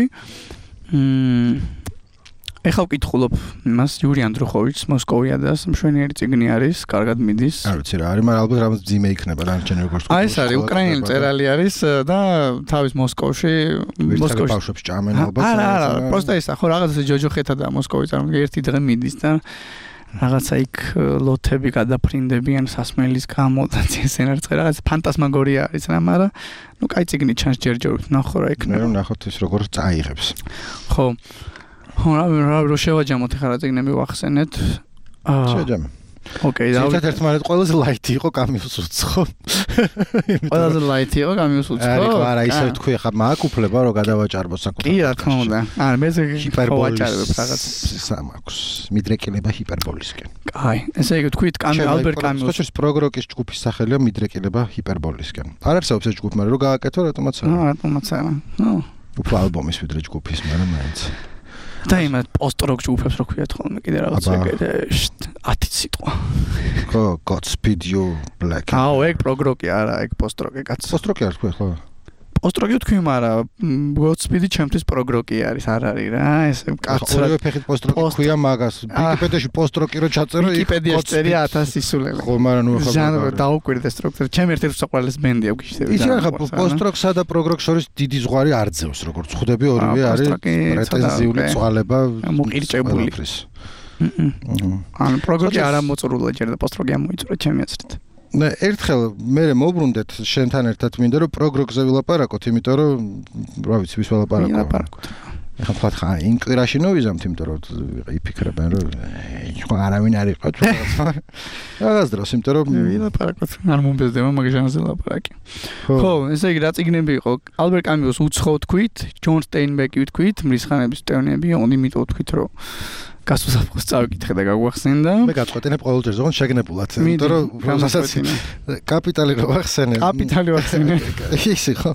ეხლა ვკითხულობ იმას იური ანდროხოვიჩს მოსკოვიადას მშვენიერი წიგნი არის, კარგად მიდის. არ ვიცი რა არის, მაგრამ ალბათ რაღაც ძიმე იქნება დანარჩენი როგორც აი ეს არის უკრაინელი მწერალი არის და თავის მოსკოვში ბავშვებს ჭამენ ალბათ. არა, პროსტა ისა ხო რაღაცა ჯოჯოხეთა და მოსკოვი წარმოგიდგენთ ერთი დღე მიდის და რაღაცა იქ ლოთები გადაფრინდებიან სასმელის გამო და სცენარიც რაღაც ფანტასმაგორია არის რა, მაგრამ ნუ კაი წიგნი ჩანს ჯერჯერობით ნახო რა იქნება. მე რომ ნახოთ ის როგორ წაიღებს. ხო. ხო, რა შევაჯამოთ ახლა რა წიგნები ვახსენეთ. შევაჯამე. ოკეი, და ერთმანეთ ყველაზე ლაითი იყო კამიუს უცხო. ყველაზე ლაითი იყო კამიუს უცხო. არა, ისე თქვი ახლა მაქვს უფლება რომ გადავაჭარბო საკუთარ. კი, რა თქმა უნდა. არა, მე ვაჭარბებ რაღაც სამაქვს. მიდრეკილება ჰიპერბოლისკენ. აი, ესე იგი თქვით ალბერტ კამიუს. ხოჭის პროგროკის ჯგუფის სახელია მიდრეკილება ჰიპერბოლისკენ. არ არსებობს ეს ჯგუფი, მაგრამ რო გააკეთო რატომაც არა. რატომაც არა. ნუ, უფრო ალბომის ვიდრე ჯგუფის, მაგრამ მაინც. და იმათ პოსტ-როკ ჯგუფებს რო ქვიათ ხოლმე კიდე რაღაც ეგრე 10 სიტყვა. ხო, Godspeed You Black. აუ, ეგ პროგროკი არა, ეგ პოსტ-როკი კაც. პოსტ-როკი არ თქვი ხო? პოსტ-როკი თქვი, მაგრამ Godspeed ჩემთვის პროგროკი არის, არ არის რა, ეს კაცრა. ორივე ფეხით პოსტ-როკი ქვია მაგას. ვიკიპედიაში პოსტ-როკი რო ჩაწერო, ვიკიპედიაში წერია 1000 სისულელი. ხო, მაგრამ ნუ ახლა ჟანრი დაუკვირდეს სტრუქტურა. ჩემ ერთ-ერთი საყვარლის ბენდია გიშდები. ის ახლა პოსტ-როკსა და პროგროკს შორის დიდი ზღვარი არ ძევს, როგორც ხვდები, ორივე არის პრეტენზიული წვალება მოყირჭებული. ან პროგროკი არ ამოწურულა ჯერ და პოსტ-როკი ამოიწურა ჩემი აზრით. ერთხელ მე მოbrundet შენთან ერთად მინდა რომ პროგროკზე ვილაპარაკოთ, იმიტომ რომ რა ვიცი, ვის ვილაპარაკოთ. ეხლა თქვა ხა ინკვირაში ნოვიზამთ, იმიტომ რომ იფიქრებენ რომ ხო არავინ არ იყო თუ რაღაც დროს, იმიტომ რომ ვილაპარაკოთ, არ მომბეზდება მაგ ჟანრზე ლაპარაკი. ხო, ესე იგი რა წიგნები იყო? ალბერტ კამიუს უცხო თქვით, ჯონ სტეინბეკი თქვით, მრისხანების ტეორიები, იმიტომ თქვით რომ გასუსაფხოს წავიკითხე და გაგვახსენდა. მე გაწყვეტინებ ყოველჯერ ზოგან შეგნებულად, იმიტომ რომ უბრალოდ კაპიტალი რო ვახსენე. კაპიტალი ვახსენე. ისი ხო?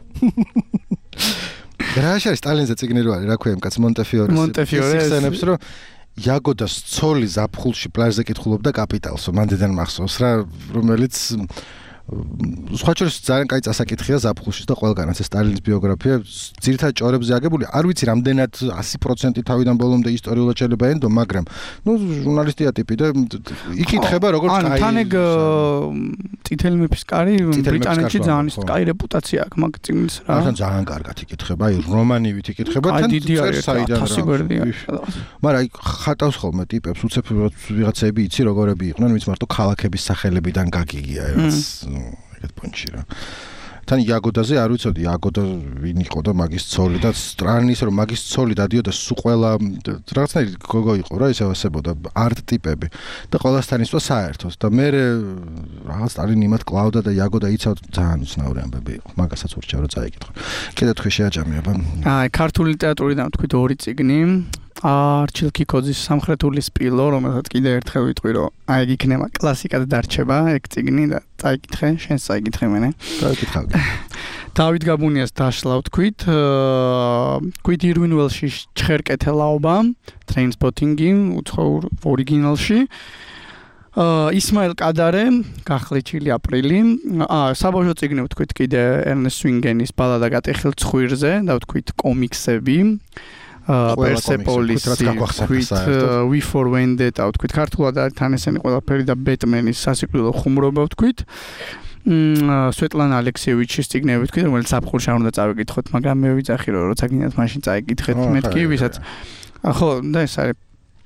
რა შეიძლება სტალინზე წიგნი რო არის, რა ქვია იმ კაც მონტეფიორეს. ხსენებს რომ იაგოდას ცოლი ზაფხულში პლაჟზე კითხულობდა კაპიტალსო, მანდიდან მახსოვს რა, რომელიც სხვა შორის ძალიან კაი წასაკითხია ზაფხულში და ყველგანაც ეს სტალინის ბიოგრაფია ძირითადად ჭორებზე აგებული. არ ვიცი რამდენად 100% თავიდან ბოლომდე ისტორიულად შეიძლება ენდო, მაგრამ ნუ ჟურნალისტია ტიპი და იკითხება როგორც კაი. თან ეგ წითელი მეფის კარი ბრიტანეთში ძალიან კაი რეპუტაცია აქვს მაგ წიგნის რა. თან ძალიან კარგად იკითხება, აი რომანივით იკითხება, თან წერს საიდან რა. მაგრამ აი ხატავს ხოლმე ტიპებს, უცებ ვიღაცები იცი როგორები იყვნენ, ვინც მარტო ქალაქების სახელებიდან გაგიგია რაღაც ეგეთ პონჩი რა. თან იაგოდაზე არ ვიცოდი, იაგოდა ვინ იყო და მაგის ცოლი და სტრანის რომ მაგის ცოლი დადიოდა სულ ყველა რაღაცნაირი გოგო იყო რა, ისე ასებოდა არტ ტიპები და ყველასთან ისვა საერთოდ და მე რაღაც სტალინი იმათ კლავდა და იაგოდა იცავდა, ძალიან უცნაური ამბები იყო, მაგასაც ურჩა რომ წაიკითხო. კიდე თქვი შეაჯამე აბა. აი, ქართული ლიტერატურიდან თქვით ორი წიგნი. არჩილ კიკოძის სამხრეთული სპილო, რომელსაც კიდე ერთხელ ვიტყვი, რომ აი ეგ იქნება კლასიკად დარჩება ეგ წიგნი და წაიკითხე, შენს წაიკითხე მენე. წაიკითხავ. დავით გაბუნიას დაშლა ვთქვით, ქვით ირვინ ველში ჩხერკეთელაობა, ტრეინსპოტინგი, უცხოურ ორიგინალში. ისმაილ კადარე, გახლეჩილი აპრილი. საბავშვო წიგნი ვთქვით კიდე ერნესტ სვინგენის ბალადა გატეხილ ცხვირზე და ვთქვით კომიქსები. Persepolis, We for Vendetta, ვთქვით, ქართულად არის თან ესენი ყველაფერი და ბეტმენის სასიკვდილო ხუმრობა ვთქვით. სვეტლანა ალექსიევიჩის წიგნები ვთქვით, რომელიც საფხურში არ უნდა წავიკითხოთ, მაგრამ მე ვიძახი რომ როცა გინდათ მაშინ წაიკითხეთ მეთქი, ვისაც ხო, და ეს არის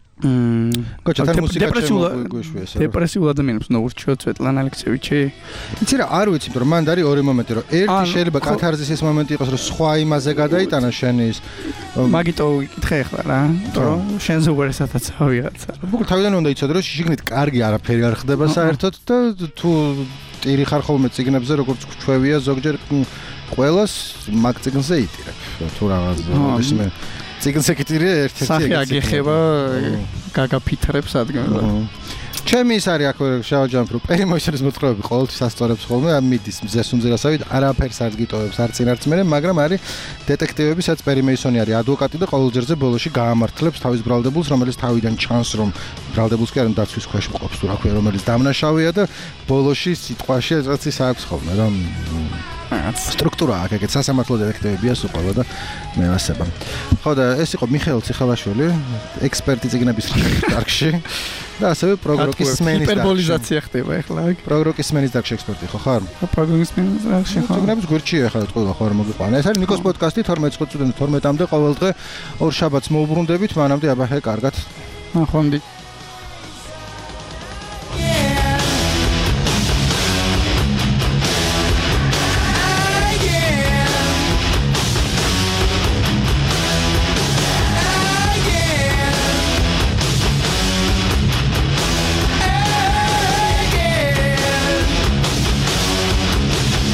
დეპრესიულ ადამიანებს ნოურჩიოთ სვეტლანა ალექსიევიჩი. იცი რა, არ ვიცი, მაგრამ მანდ არის ორი მომენტი, რომ ერთი შეიძლება კათარზის ეს მომენტი იყოს, რომ სხვა იმაზე გადაიტანა შენი ის მაგიტო ვიკითხე ახლა რა, რომ შენზე უღერესადაც ავიღაცა. უბრალოდ თავიდან უნდა იცოდე, რომ შიგნით კარგი არაფერი არ ხდება საერთოდ და თუ ტირი ხარ ხოლმე წიგნებზე, როგორც ჩვევია ზოგჯერ ყველას მაგ წიგნზე იტირებ. თუ რაღაც ისმე წიგნზე კიტირია ერთ-ერთი სახე აგეხება გაგაფითრებს ადგილად. ჩემი ის არის აქ შევაჯამებ რომ პერიმოიშენის მოთხრობები ყოველთვის ასწორებს ხოლმე ამ მიდის მზეს უმზირასავით არაფერს არ გიტოვებს არც წინ არც მერე მაგრამ არის დეტექტივები სადაც პერიმეისონი არის ადვოკატი და ყოველ ჯერზე ბოლოში გაამართლებს თავის ბრალდებულს რომელიც თავიდან ჩანს რომ ბრალდებულს კი არ დაცვის ქვეშ მყოფს თუ რა ქვია რომელიც დამნაშავეა და ბოლოში სიტყვაში რაღაც ის აქვს ხოლმე რომ სტრუქტურა აქ ეგეც სასამართლო დეტექტივებია სულ ყველა და მე ასება. ხო და ეს იყო მიხეილ ციხალაშვილი ექსპერტი წიგნების დარგში და ასევე პროგროკის სმენის ჰიპერბოლიზაცია ხდება ახლა აქ. პროგროკის სმენის დარგში ექსპერტი ხო ხარ? პროგროკის სმენის დარგში ხო. წიგნების გვერდში ახლა ყველა ხო არ მოგიყვანა. ეს არის ნიკოს პოდკასტი 12 წუთიდან 12-მდე ყოველდღე ორ შაბათს მოუბრუნდებით მანამდე აბა ჰე კარგად. ნახვამდის.